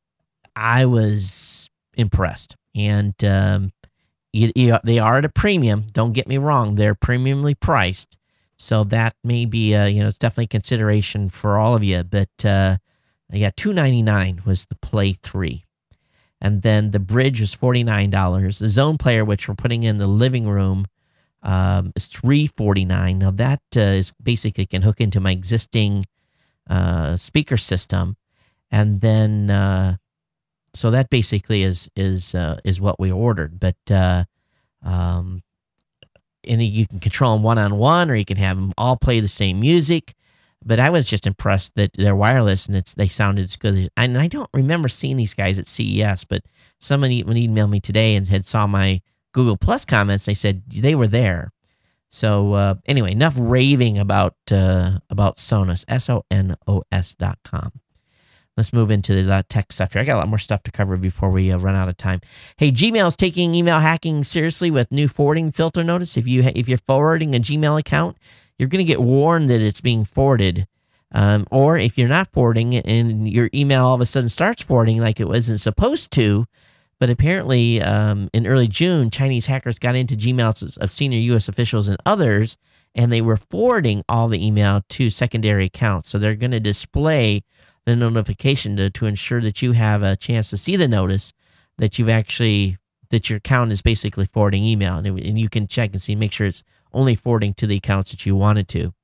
[SPEAKER 1] I was impressed, and um, you, you, they are at a premium. Don't get me wrong; they're premiumly priced, so that may be uh, you know it's definitely consideration for all of you. But uh, yeah, two ninety-nine was the Play three. And then the bridge was forty-nine dollars. The Zone Player, which we're putting in the living room, um, is three forty-nine. Now that uh, is basically can hook into my existing uh, speaker system, and then uh, so that basically is is uh, is what we ordered. But uh, um, and you can control them one on one, or you can have them all play the same music. But I was just impressed that they're wireless and it's they sounded as good as. And I don't remember seeing these guys at C E S, but someone emailed me today and had saw my Google Plus comments. They said they were there. So uh, anyway, enough raving about uh, about Sonos, S O N O S dot com. Let's move into the uh, tech stuff here. I got a lot more stuff to cover before we uh, run out of time. Hey, Gmail is taking email hacking seriously with new forwarding filter notice. If you if you're forwarding a Gmail account, you're going to get warned that it's being forwarded. Um, or if you're not forwarding and your email all of a sudden starts forwarding like it wasn't supposed to, but apparently um, in early June, Chinese hackers got into Gmails of senior U S officials and others, and they were forwarding all the email to secondary accounts. So they're going to display the notification to, to ensure that you have a chance to see the notice that you've actually, that your account is basically forwarding email. And, and you can check and see, make sure it's only forwarding to the accounts that you wanted to.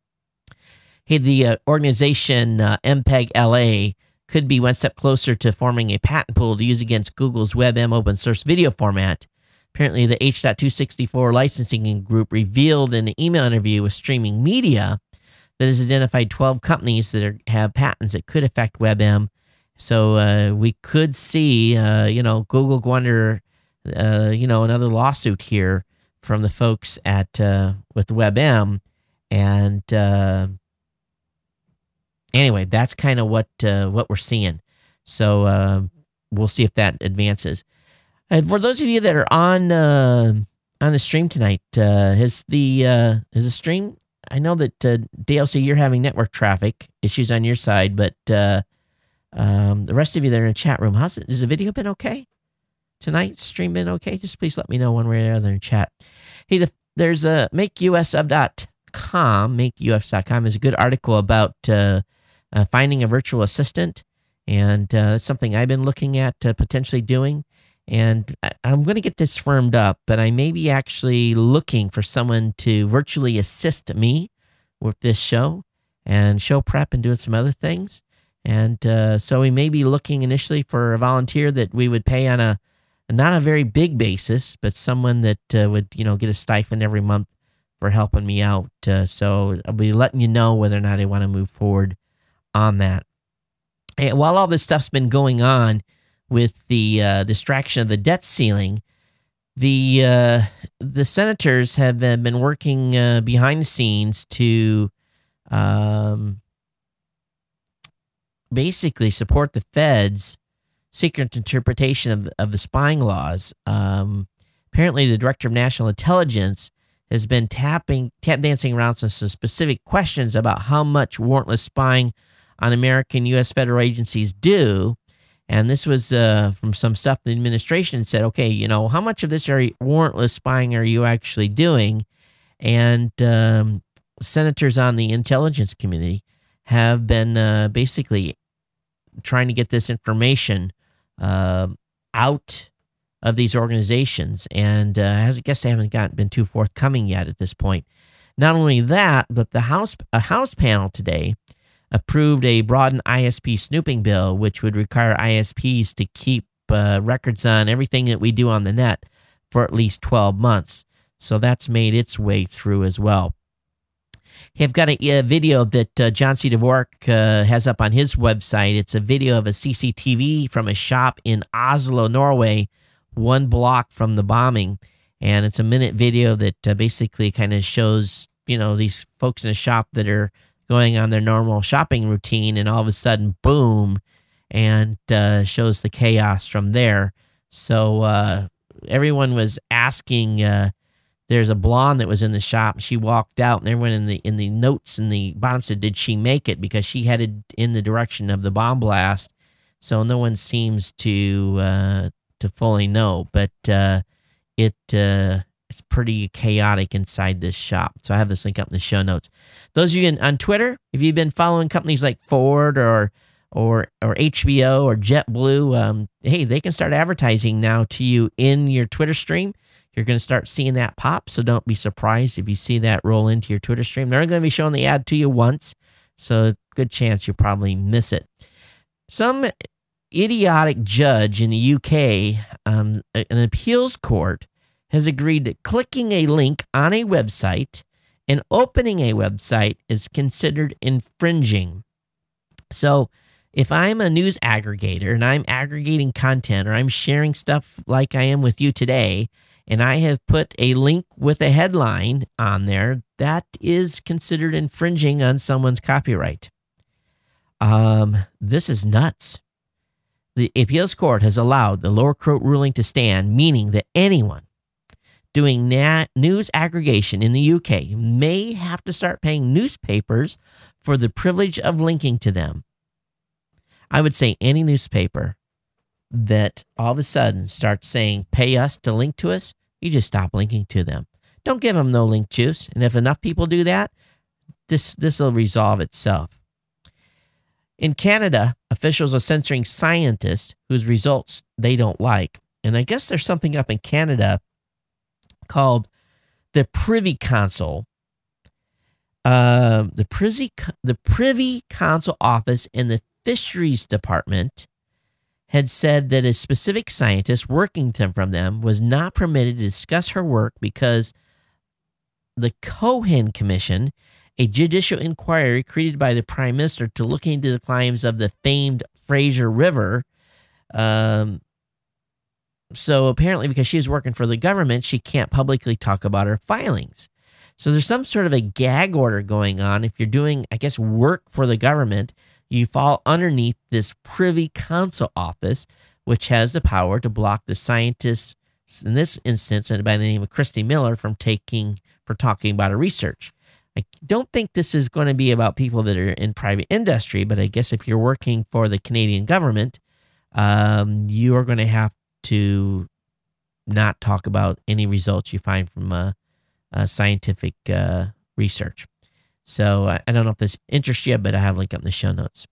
[SPEAKER 1] Hey, the uh, organization uh, M P E G L A could be one step closer to forming a patent pool to use against Google's WebM open source video format. Apparently, the H two sixty-four licensing group revealed in an email interview with Streaming Media that has identified twelve companies that are, have patents that could affect WebM. So uh, we could see, uh, you know, Google go under, uh, you know, another lawsuit here from the folks at uh, with WebM, and uh, anyway, that's kind of what uh, what we're seeing. So uh, we'll see if that advances. And for those of you that are on uh, on the stream tonight, uh, is the uh, is the stream? I know that uh, D L C, you're having network traffic issues on your side, but uh, um, the rest of you that are in the chat room, how's it? Has the video been okay tonight? Stream been okay? Just please let me know one way or the other in chat. Hey, the, there's a make U S sub dot com. make U S dot com is a good article about uh, uh, finding a virtual assistant, and uh, that's something I've been looking at uh, potentially doing. And I, I'm going to get this firmed up, but I may be actually looking for someone to virtually assist me with this show and show prep and doing some other things. And uh, so we may be looking initially for a volunteer that we would pay on a not a very big basis, but someone that uh, would, you know, get a stipend every month for helping me out. Uh, so I'll be letting you know whether or not I want to move forward on that. And while all this stuff's been going on with the uh, distraction of the debt ceiling, the uh, the senators have been, been working uh, behind the scenes to um, basically support the Fed's secret interpretation of, of the spying laws. Um, apparently, the Director of National Intelligence has been tapping, tap dancing around some, some specific questions about how much warrantless spying on American U S federal agencies do. And this was uh, from some stuff the administration said, okay, you know, how much of this are warrantless spying are you actually doing? And um, senators on the intelligence committee have been uh, basically trying to get this information uh, out of these organizations. And uh, as I guess they haven't got, been too forthcoming yet at this point. Not only that, but the House a House panel today approved a broadened I S P snooping bill, which would require I S Ps to keep uh, records on everything that we do on the net for at least twelve months. So that's made its way through as well. I've got a, a video that uh, John C. Dvorak uh, has up on his website. It's a video of a C C T V from a shop in Oslo, Norway, one block from the bombing. And it's a minute video that uh, basically kind of shows, you know, these folks in a shop that are going on their normal shopping routine, and all of a sudden, boom, and uh, shows the chaos from there. So uh, everyone was asking, uh, there's a blonde that was in the shop. She walked out, and everyone in the in the notes in the bottom said, did she make it? Because she headed in the direction of the bomb blast. So no one seems to uh, to fully know, but uh, it uh, it's pretty chaotic inside this shop. So I have this link up in the show notes. Those of you in, on Twitter, if you've been following companies like Ford or or or H B O or JetBlue, um, hey, they can start advertising now to you in your Twitter stream. You're going to start seeing that pop, so don't be surprised if you see that roll into your Twitter stream. They're going to be showing the ad to you once, so good chance you'll probably miss it. Some idiotic judge in the U K, um, an appeals court, has agreed that clicking a link on a website and opening a website is considered infringing. So if I'm a news aggregator and I'm aggregating content, or I'm sharing stuff like I am with you today, and I have put a link with a headline on there, that is considered infringing on someone's copyright. Um, this is nuts. The appeals court has allowed the lower court ruling to stand, meaning that anyone doing na- news aggregation in the U K may have to start paying newspapers for the privilege of linking to them. I would say any newspaper that all of a sudden starts saying, pay us to link to us, you just stop linking to them. Don't give them no link juice. And if enough people do that, this this will resolve itself. In Canada, officials are censoring scientists whose results they don't like. And I guess there's something up in Canada called the Privy Council. Uh, the Privy the Privy Council office in the Fisheries Department had said that a specific scientist working from them was not permitted to discuss her work because the Cohen Commission, a judicial inquiry created by the Prime Minister to look into the claims of the famed Fraser River. Um, so apparently because she is working for the government, she can't publicly talk about her filings. So there's some sort of a gag order going on. If you're doing, I guess, work for the government, you fall underneath this Privy Council office, which has the power to block the scientists, in this instance, by the name of Christy Miller, from taking for talking about her research. I don't think this is going to be about people that are in private industry, but I guess if you're working for the Canadian government, um, you are going to have to not talk about any results you find from uh, uh, scientific uh, research. So I, I don't know if this interests you, but I have a link up in the show notes.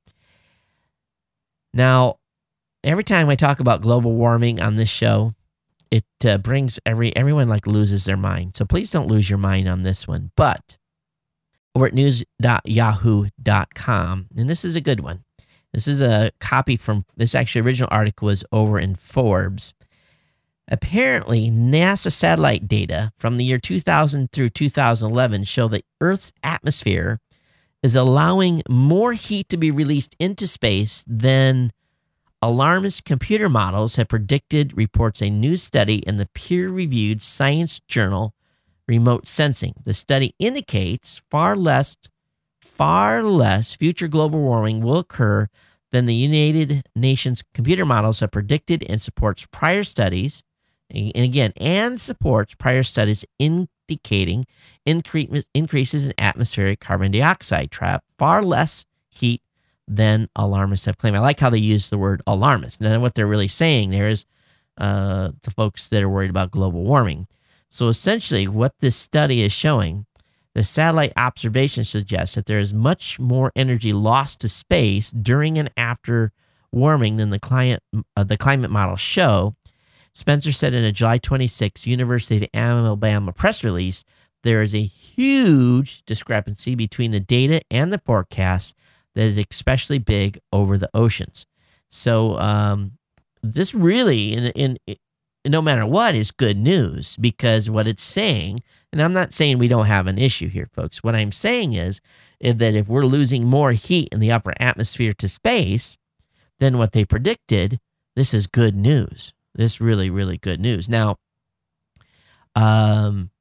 [SPEAKER 1] Now, every time I talk about global warming on this show, it uh, brings every everyone like loses their mind. So please don't lose your mind on this one. But over at news dot yahoo dot com, and this is a good one. This is a copy from, this actually original article was over in Forbes. Apparently, NASA satellite data from the year two thousand through two thousand eleven show that Earth's atmosphere is allowing more heat to be released into space than alarmist computer models have predicted, reports a new study in the peer-reviewed science journal Remote Sensing. The study indicates far less, far less future global warming will occur than the United Nations computer models have predicted, and supports prior studies. And again, and supports prior studies indicating incre- increases in atmospheric carbon dioxide trap, far less heat than alarmists have claimed. I like how they use the word alarmist. Now, what they're really saying there is uh, to folks that are worried about global warming. So essentially, what this study is showing, the satellite observation suggests that there is much more energy lost to space during and after warming than the climate, uh, the climate models show. Spencer said in a July twenty-sixth University of Alabama press release, there is a huge discrepancy between the data and the forecast that is especially big over the oceans. So um, this really, in, in, in no matter what, is good news, because what it's saying, and I'm not saying we don't have an issue here, folks. What I'm saying is, is that if we're losing more heat in the upper atmosphere to space than what they predicted, this is good news. This really, really good news. Now, um,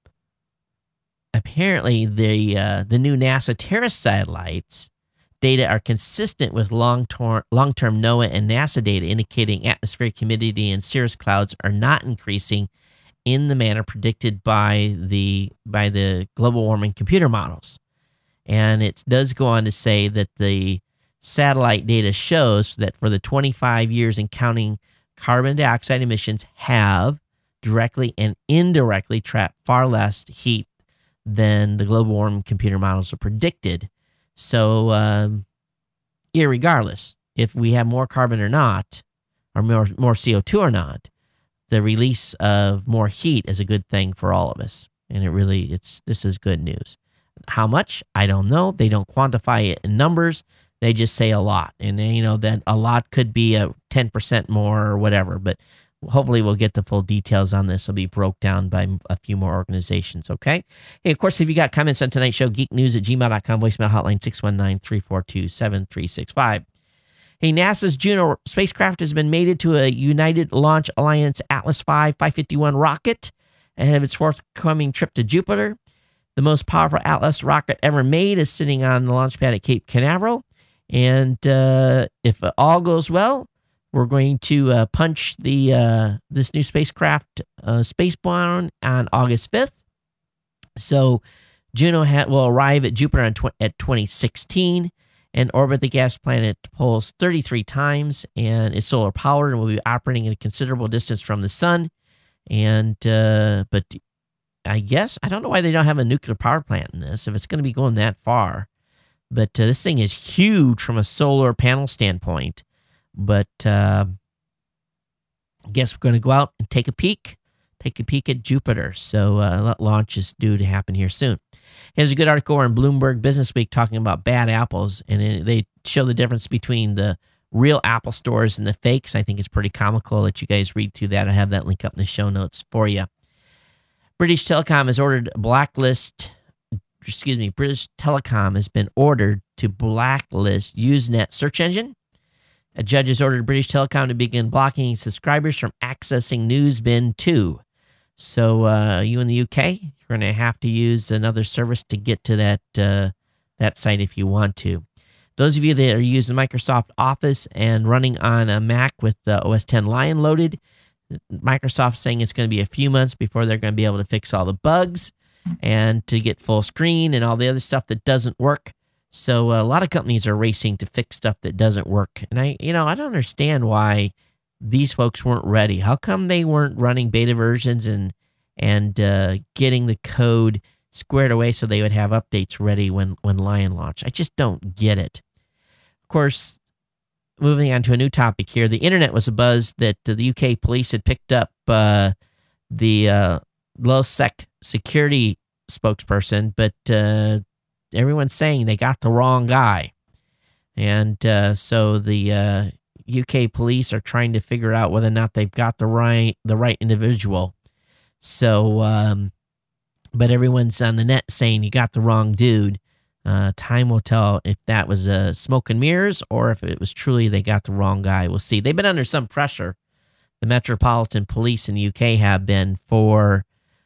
[SPEAKER 1] apparently the uh, the new NASA Terra satellites data are consistent with long-term long-term NOAA and NASA data, indicating atmospheric humidity and cirrus clouds are not increasing in the manner predicted by the by the global warming computer models. And it does go on to say that the satellite data shows that for the twenty-five years and counting, carbon dioxide emissions have directly and indirectly trapped far less heat than the global warming computer models are predicted. So, um, irregardless, if we have more carbon or not, or more, more C O two or not, the release of more heat is a good thing for all of us. And it really, it's this is good news. How much? I don't know. They don't quantify it in numbers. They just say a lot. And, you know, that a lot could be a ten percent more or whatever. But hopefully we'll get the full details on this. It'll be broke down by a few more organizations, okay? Hey, of course, if you got comments on tonight's show, geeknews at gmail dot com, voicemail hotline six one nine, three four two, seven three six five. Hey, NASA's Juno spacecraft has been mated to a United Launch Alliance Atlas V five fifty-one rocket ahead of its forthcoming trip to Jupiter. The most powerful Atlas rocket ever made is sitting on the launch pad at Cape Canaveral. And uh, if all goes well, we're going to uh, punch the uh, this new spacecraft uh, spacebound on August fifth. So Juno ha- will arrive at Jupiter on tw- at twenty sixteen and orbit the gas planet poles thirty-three times, and is solar powered and will be operating at a considerable distance from the sun. And uh, but I guess I don't know why they don't have a nuclear power plant in this if it's going to be going that far. But uh, this thing is huge from a solar panel standpoint. But uh, I guess we're going to go out and take a peek, take a peek at Jupiter. So uh, that launch is due to happen here soon. Here's a good article in Bloomberg Business Week talking about bad apples, and it, they show the difference between the real Apple stores and the fakes. I think it's pretty comical. I'll let you guys read through that. I have that link up in the show notes for you. British Telecom has ordered a blacklist. Excuse me. British Telecom has been ordered to blacklist Usenet search engine. A judge has ordered British Telecom to begin blocking subscribers from accessing Newsbin two. So uh, you in the U K, you're going to have to use another service to get to that uh, that site if you want to. Those of you that are using Microsoft Office and running on a Mac with the O S ten Lion loaded, Microsoft's saying it's going to be a few months before they're going to be able to fix all the bugs and to get full screen and all the other stuff that doesn't work. So uh, a lot of companies are racing to fix stuff that doesn't work. And I, you know, I don't understand why these folks weren't ready. How come they weren't running beta versions and and uh, getting the code squared away so they would have updates ready when, when Lion launched? I just don't get it. Of course, moving on to a new topic here. The internet was abuzz that uh, the U K police had picked up uh, the uh, LowSec security spokesperson, but uh, everyone's saying they got the wrong guy. And uh, so the uh, U K police are trying to figure out whether or not they've got the right the right individual. So, um, but everyone's on the net saying you got the wrong dude. Uh, time will tell if that was a uh, smoke and mirrors or if it was truly they got the wrong guy. We'll see. They've been under some pressure. The Metropolitan Police in the U K have been for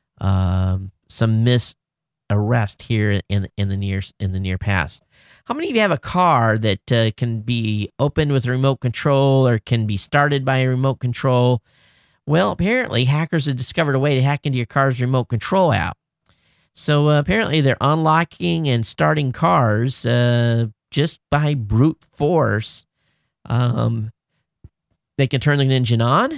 [SPEAKER 1] um, some mis arrest here in in the near in the near past. How many of you have a car that uh, can be opened with a remote control or can be started by a remote control? Well, apparently hackers have discovered a way to hack into your car's remote control app. So uh, apparently they're unlocking and starting cars uh, just by brute force. Um, they can turn the engine on,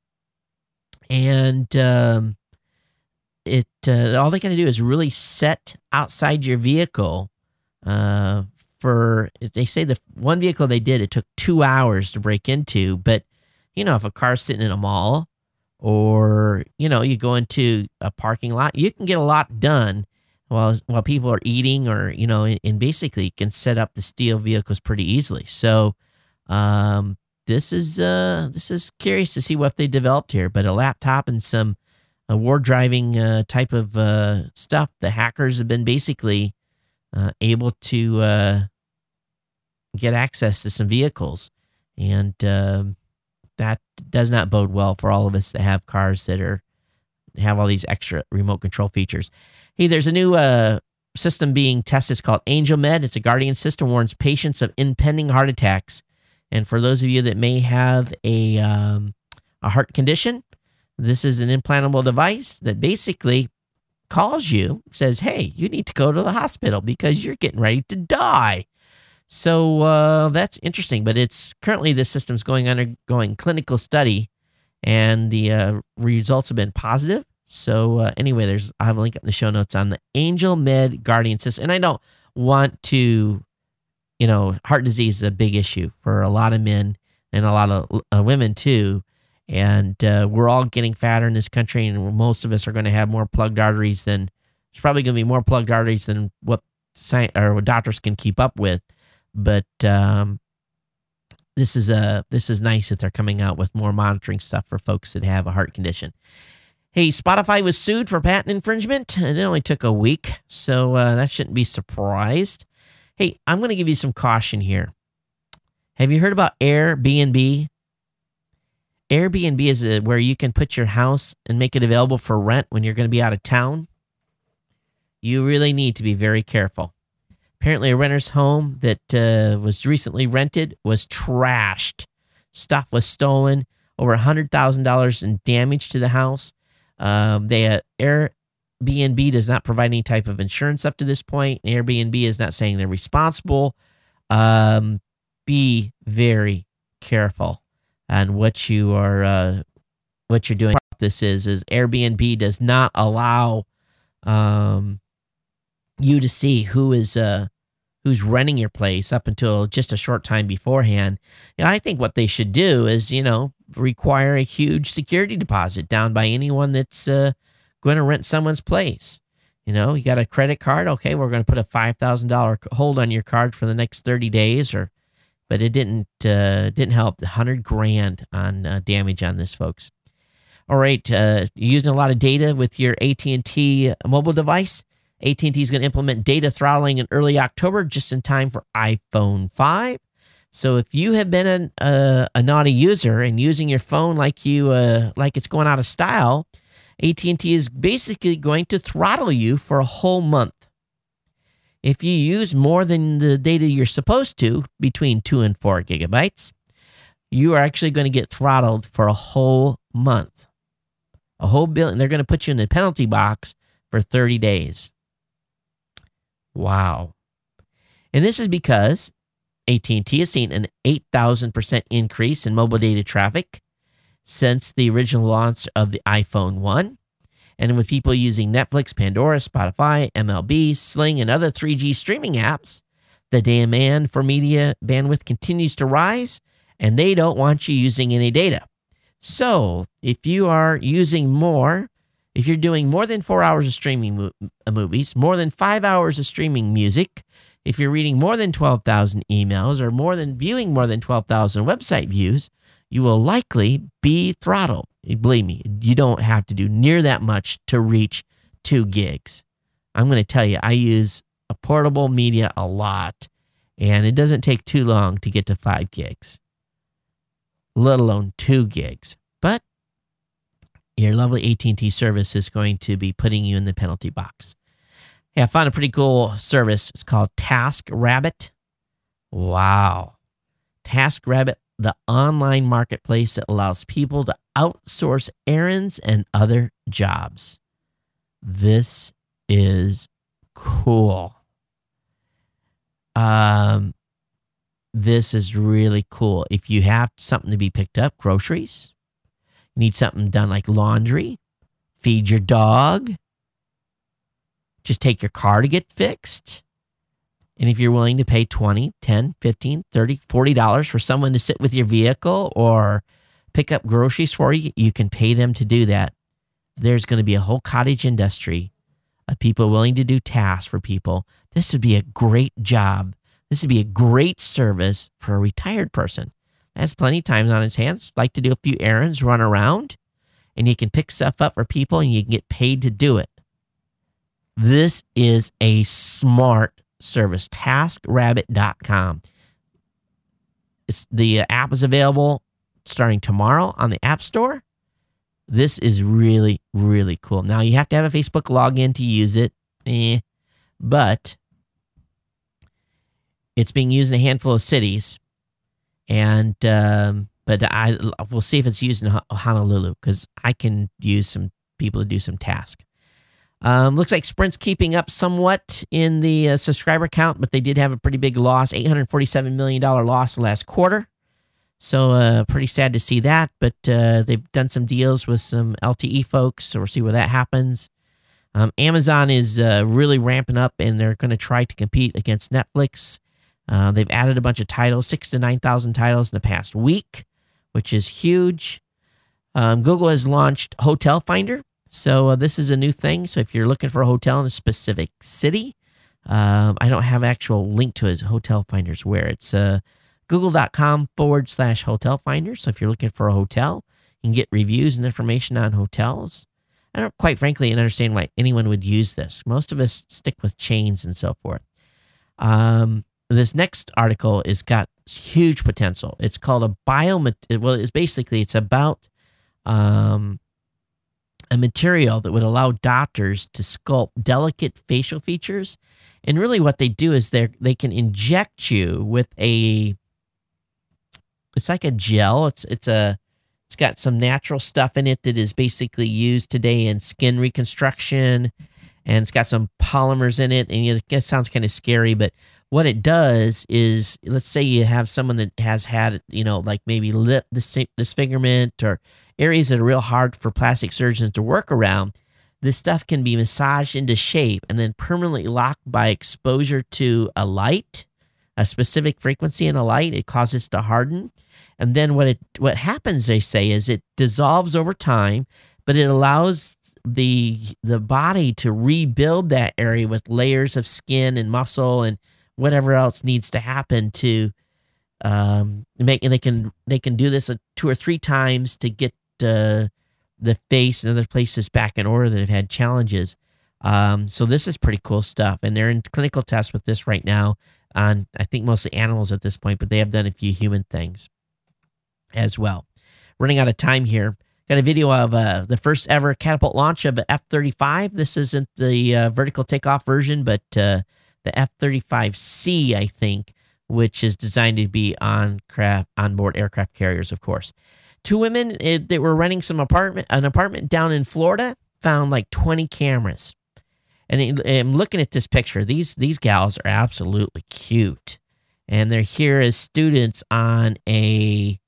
[SPEAKER 1] and um, it uh, all they got to do is really set outside your vehicle. Uh, for they say the one vehicle they did, it took two hours to break into. But you know, if a car's sitting in a mall, or you know, you go into a parking lot, you can get a lot done while while people are eating, or you know, and, and basically can set up to steal vehicles pretty easily. So um, this is uh, this is curious to see what they developed here. But a laptop and some uh, war driving uh, type of uh, stuff. The hackers have been basically uh, able to uh, get access to some vehicles, and uh, that does not bode well for all of us that have cars that are have all these extra remote control features. Hey, there's a new uh, system being tested. It's called AngelMed. It's a Guardian system, warns patients of impending heart attacks. And for those of you that may have a um, a heart condition, this is an implantable device that basically calls you, says, hey, you need to go to the hospital because you're getting ready to die. So uh, that's interesting. But it's currently this system's going undergoing clinical study, and the uh, results have been positive. So uh, anyway, there's I have a link up in the show notes on the AngelMed Guardian system. And I don't want to, you know, heart disease is a big issue for a lot of men and a lot of uh, women too. And uh, we're all getting fatter in this country, and most of us are going to have more plugged arteries than, there's probably going to be more plugged arteries than what science, or what doctors can keep up with. But um, this is a this is nice that they're coming out with more monitoring stuff for folks that have a heart condition. Hey, Spotify was sued for patent infringement, and it only took a week, so uh, that shouldn't be surprised. Hey, I'm going to give you some caution here. Have you heard about Airbnb? Airbnb is a, where you can put your house and make it available for rent when you're going to be out of town. You really need to be very careful. Apparently, a renter's home that uh, was recently rented was trashed. Stuff was stolen. Over one hundred thousand dollars in damage to the house. Um, they uh, Airbnb does not provide any type of insurance up to this point. Airbnb is not saying they're responsible. Um, be very careful on what you are, uh, what you're doing. What this is is Airbnb does not allow um, you to see who is uh, who's renting your place up until just a short time beforehand. You know, I think what they should do is, you know, require a huge security deposit down by anyone that's uh, going to rent someone's place. You know, you got a credit card. Okay, we're going to put a five thousand dollars hold on your card for the next thirty days, or, but it didn't uh, didn't help. one hundred grand on uh, damage on this, folks. All right, uh, you're using a lot of data with your A T and T mobile device. A T and T is going to implement data throttling in early October, just in time for iPhone five. So if you have been a, a, a naughty user and using your phone like you uh, like it's going out of style, A T and T is basically going to throttle you for a whole month. If you use more than the data you're supposed to, between two and four gigabytes, you are actually going to get throttled for a whole month. A whole bill, and they're going to put you in the penalty box for thirty days. Wow. And this is because A T and T has seen an eight thousand percent increase in mobile data traffic since the original launch of the iPhone one. And with people using Netflix, Pandora, Spotify, M L B, Sling, and other three G streaming apps, the demand for media bandwidth continues to rise, and they don't want you using any data. So if you are using more, if you're doing more than four hours of streaming mo- movies, more than five hours of streaming music, if you're reading more than twelve thousand emails, or more than viewing more than twelve thousand website views, you will likely be throttled. Believe me, you don't have to do near that much to reach two gigs. I'm going to tell you, I use a portable media a lot, and it doesn't take too long to get to five gigs, let alone two gigs. But your lovely A T and T service is going to be putting you in the penalty box. Hey, I found a pretty cool service. It's called TaskRabbit. Wow. TaskRabbit, the online marketplace that allows people to outsource errands and other jobs. This is cool. Um, this is really cool. If you have something to be picked up, groceries, you need something done like laundry, feed your dog, just take your car to get fixed. And if you're willing to pay twenty, ten, fifteen, thirty, forty dollars for someone to sit with your vehicle or pick up groceries for you, you can pay them to do that. There's going to be a whole cottage industry of people willing to do tasks for people. This would be a great job. This would be a great service for a retired person. has plenty of time on his hands, like to do a few errands, run around, and he can pick stuff up for people and you can get paid to do it. This is a smart service, task rabbit dot com. It's, the app is available starting tomorrow on the App Store. This is really, really cool. Now, you have to have a Facebook login to use it, eh, but it's being used in a handful of cities, and um, but I we'll see if it's used in Honolulu, because I can use some people to do some tasks. Um, looks like Sprint's keeping up somewhat in the uh, subscriber count, but they did have a pretty big loss, eight hundred forty-seven million dollars loss last quarter. So uh, pretty sad to see that, but uh, they've done some deals with some L T E folks, so we'll see where that happens. Um, Amazon is uh, really ramping up, and they're going to try to compete against Netflix. Uh, they've added a bunch of titles, six to nine thousand titles in the past week, which is huge. Um, Google has launched Hotel Finder. So uh, this is a new thing. So if you're looking for a hotel in a specific city, um, I don't have an actual link to his Hotel Finders where. It's uh, google.com forward slash hotel finder. So if you're looking for a hotel, you can get reviews and information on hotels. I don't quite frankly understand why anyone would use this. Most of us stick with chains and so forth. Um, this next article has got huge potential. It's called a bio. Well, it's basically, it's about um, a material that would allow doctors to sculpt delicate facial features. And really what they do is they they can inject you with a, it's like a gel. It's it's a it's got some natural stuff in it that is basically used today in skin reconstruction, and it's got some polymers in it. And you know, it sounds kind of scary, but what it does is, let's say you have someone that has had, you know, like maybe lip dis- disfigurement or areas that are real hard for plastic surgeons to work around. This stuff can be massaged into shape and then permanently locked by exposure to a light, a specific frequency in a light. It causes it to harden. And then what it what happens, they say, is it dissolves over time, but it allows the the body to rebuild that area with layers of skin and muscle and whatever else needs to happen to um, make. And they can they can do this two or three times to get uh, the face and other places back in order that have had challenges. Um, so this is pretty cool stuff, and they're in clinical tests with this right now on, I think, mostly animals at this point, but they have done a few human things as well. Running out of time here. Got a video of uh, the first ever catapult launch of an F thirty-five. This isn't the uh, vertical takeoff version, but uh, the F thirty-five C, I think, which is designed to be on craft, onboard aircraft carriers, of course. Two women it, that were renting some apartment, an apartment down in Florida, found like twenty cameras. And it, I'm looking at this picture. These these gals are absolutely cute, and they're here as students on a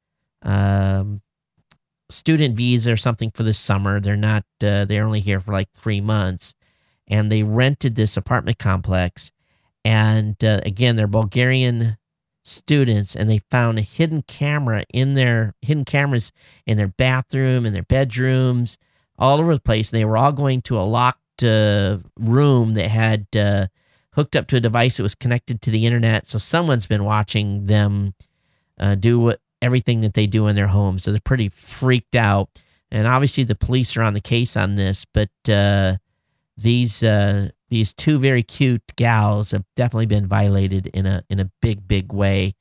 [SPEAKER 1] um, student visa or something for the summer. They're not. Uh, they're only here for like three months, and they rented this apartment complex. And uh, again, they're Bulgarian students, and they found a hidden camera in their hidden cameras in their bathroom, in their bedrooms, all over the place. And they were all going to a locked uh, room that had uh, hooked up to a device that was connected to the internet. So someone's been watching them uh, do what everything that they do in their homes. So they're pretty freaked out. And obviously the police are on the case on this, but uh, these uh, these two very cute gals have definitely been violated in a in a big, big way.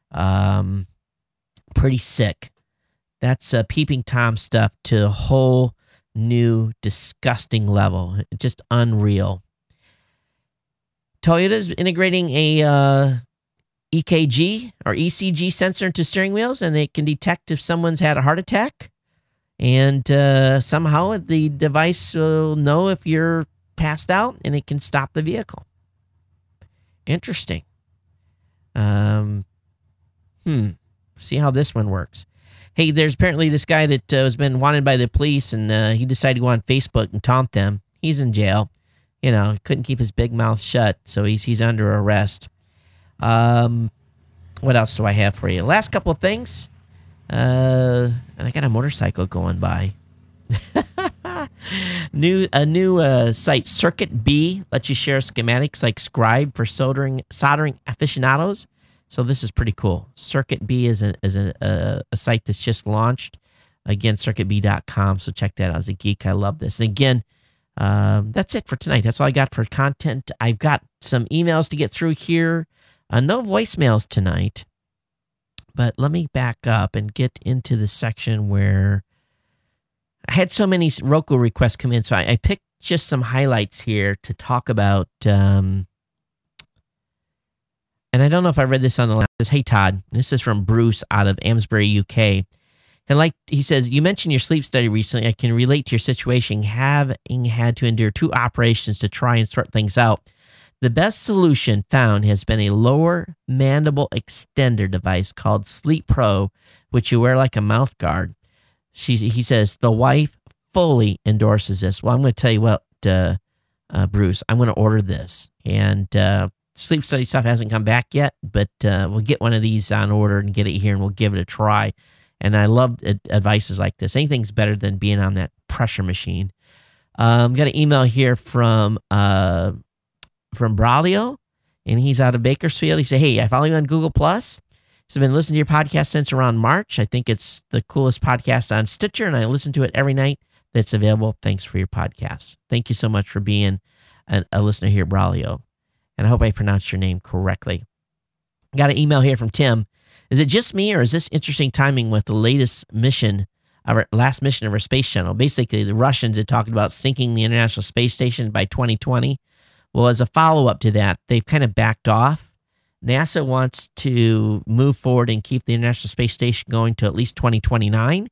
[SPEAKER 1] Um, pretty sick. That's uh, Peeping Tom stuff to a whole new disgusting level. Just unreal. Toyota's integrating a uh, E K G or E C G sensor into steering wheels, and it can detect if someone's had a heart attack. And uh, somehow the device will know if you're passed out, and it can stop the vehicle. Interesting. Um, hmm. See how this one works. Hey, there's apparently this guy that uh, has been wanted by the police, and uh, he decided to go on Facebook and taunt them. He's in jail. You know, couldn't keep his big mouth shut, so he's he's under arrest. Um, what else do I have for you? Last couple of things. Uh, and I got a motorcycle going by. new a new uh, site, Circuit B, lets you share schematics like Scribe for soldering soldering aficionados. So this is pretty cool. Circuit B is a is a, a, a site that's just launched. Again, circuit b dot com. So check that out. As a geek, I love this. And again, um, that's it for tonight. That's all I got for content. I've got some emails to get through here. Uh, no voicemails tonight. But let me back up and get into the section where I had so many Roku requests come in. So I, I picked just some highlights here to talk about. Um, and I don't know if I read this on the last. Hey, Todd, this is from Bruce out of Amesbury, U K. And like he says, you mentioned your sleep study recently. I can relate to your situation, having had to endure two operations to try and sort things out. The best solution found has been a lower mandible extender device called Sleep Pro, which you wear like a mouth guard. She, he says, the wife fully endorses this. Well, I'm going to tell you what, uh, uh, Bruce, I'm going to order this. And uh, sleep study stuff hasn't come back yet, but uh, we'll get one of these on order and get it here, and we'll give it a try. And I love advices like this. Anything's better than being on that pressure machine. Um, got an email here from uh, from Braulio, and he's out of Bakersfield. He said, hey, I follow you on Google Plus. I've been listening to your podcast since around March. I think it's the coolest podcast on Stitcher, and I listen to it every night that's available. Thanks for your podcast. Thank you so much for being a, a listener here, Braulio. And I hope I pronounced your name correctly. Got an email here from Tim. Is it just me, or is this interesting timing with the latest mission, our last mission of our space shuttle? Basically, the Russians had talked about sinking the International Space Station by twenty twenty. Well, as a follow-up to that, they've kind of backed off. NASA wants to move forward and keep the International Space Station going to at least twenty twenty-nine.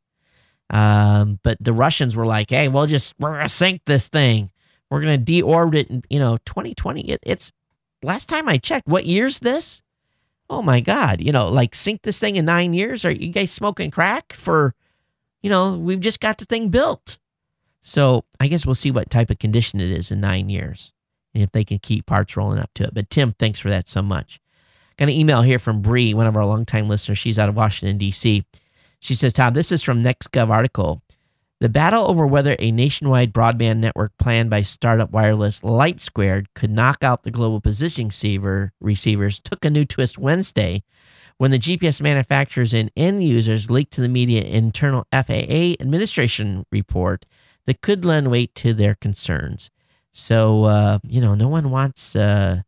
[SPEAKER 1] Um, but the Russians were like, hey, we'll just, we're going to sink this thing. We're going to deorbit it in, you know, twenty twenty. It, it's, last time I checked, what year's this? Oh my God, you know, like sink this thing in nine years? Are you guys smoking crack for, you know, we've just got the thing built. So I guess we'll see what type of condition it is in nine years and if they can keep parts rolling up to it. But Tim, thanks for that so much. Got an email here from Bree, one of our longtime listeners. She's out of Washington, D C. She says, Todd, this is from NextGov article. The battle over whether a nationwide broadband network planned by startup wireless LightSquared could knock out the global positioning receiver receivers took a new twist Wednesday when the G P S manufacturers and end users leaked to the media an internal F A A administration report that could lend weight to their concerns. So, uh, you know, no one wants, uh,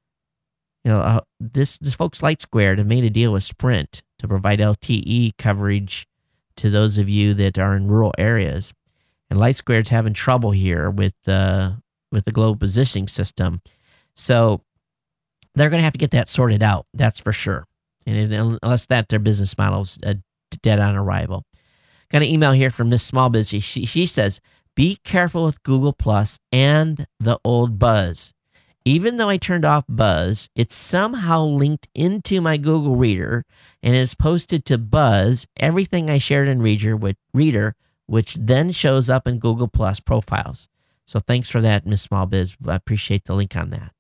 [SPEAKER 1] you know, uh, this, this folks LightSquared have made a deal with Sprint to provide L T E coverage to those of you that are in rural areas. And LightSquared's having trouble here with uh, with the global positioning system. So they're going to have to get that sorted out, that's for sure. And if, unless that, their business model's uh, dead on arrival. Got an email here from Miss Smallbusy. She, she says, be careful with Google Plus and the old Buzz. Even though I turned off Buzz, it's somehow linked into my Google Reader and is posted to Buzz everything I shared in Reader, which, Reader, which then shows up in Google Plus profiles. So thanks for that, Miss Smallbiz. I appreciate the link on that.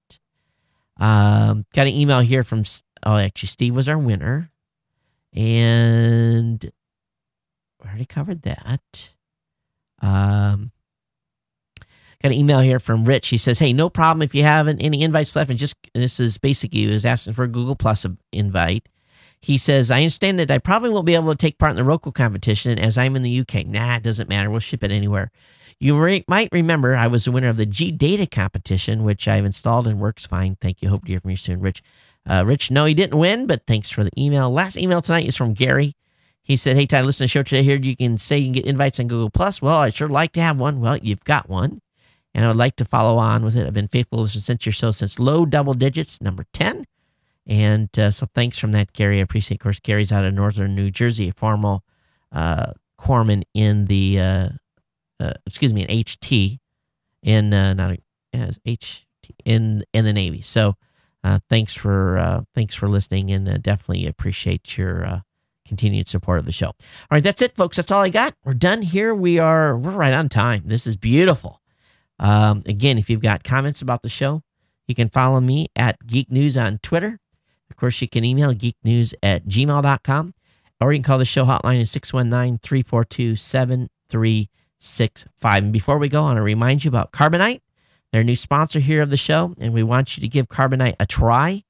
[SPEAKER 1] Um, got an email here from, oh, actually, Steve was our winner. And we already covered that. Um, Got an email here from Rich. He says, hey, no problem if you haven't any invites left. And just, this is basically, he was asking for a Google Plus invite. He says, I understand that I probably won't be able to take part in the Roku competition as I'm in the U K. Nah, it doesn't matter. We'll ship it anywhere. You re- might remember I was the winner of the G Data competition, which I've installed and works fine. Thank you. Hope to hear from you soon, Rich. Uh, Rich, no, he didn't win, but thanks for the email. Last email tonight is from Gary. He said, hey, Ty, listen to the show today. Here you can say you can get invites on Google Plus. Well, I'd sure like to have one. Well, you've got one. And I would like to follow on with it. I've been faithful to listen since your show since low double digits, number ten. And uh, so thanks from that, Gary. I appreciate it. Of course, Gary's out of northern New Jersey, a formal uh, corpsman in the, uh, uh, excuse me, an H T in, uh, not a, yeah, H T in, in the Navy. So uh, thanks for uh, thanks for listening, and uh, definitely appreciate your uh, continued support of the show. All right, that's it, folks. That's all I got. We're done here. We are, we're right on time. This is beautiful. Um, again, if you've got comments about the show, you can follow me at Geek News on Twitter. Of course, you can email geeknews at gmail dot com, or you can call the show hotline at six one nine, three four two, seven three six five. And before we go, I want to remind you about Carbonite. They're a new sponsor here of the show, and we want you to give Carbonite a try.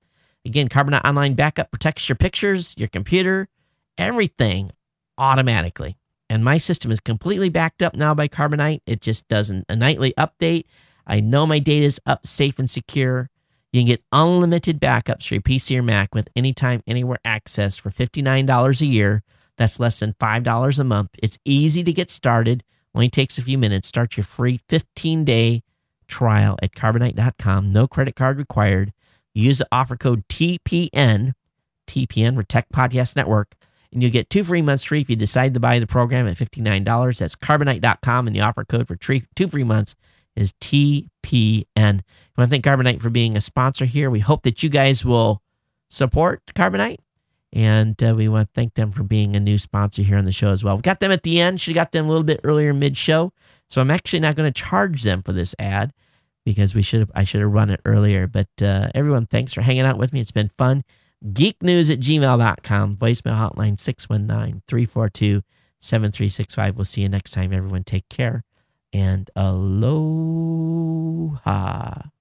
[SPEAKER 1] Again, Carbonite Online Backup protects your pictures, your computer, everything automatically. And my system is completely backed up now by Carbonite. It just does an, a nightly update. I know my data is up, safe, and secure. You can get unlimited backups for your P C or Mac with anytime, anywhere access for fifty-nine dollars a year. That's less than five dollars a month. It's easy to get started. Only takes a few minutes. Start your free fifteen-day trial at carbonite dot com. No credit card required. Use the offer code T P N, T P N for Tech Podcast Network, and you'll get two free months free if you decide to buy the program at fifty-nine dollars. That's carbonite dot com, and the offer code for tre- two free months is T P N. I want to thank Carbonite for being a sponsor here. We hope that you guys will support Carbonite, and uh, we want to thank them for being a new sponsor here on the show as well. We got them at the end. Should have got them a little bit earlier mid-show, so I'm actually not going to charge them for this ad because we should have. I should have run it earlier. But uh, everyone, thanks for hanging out with me. It's been fun. geek news at gmail dot com. Voicemail hotline six one nine, three four two, seven three six five. We'll see you next time. Everyone, take care. And aloha.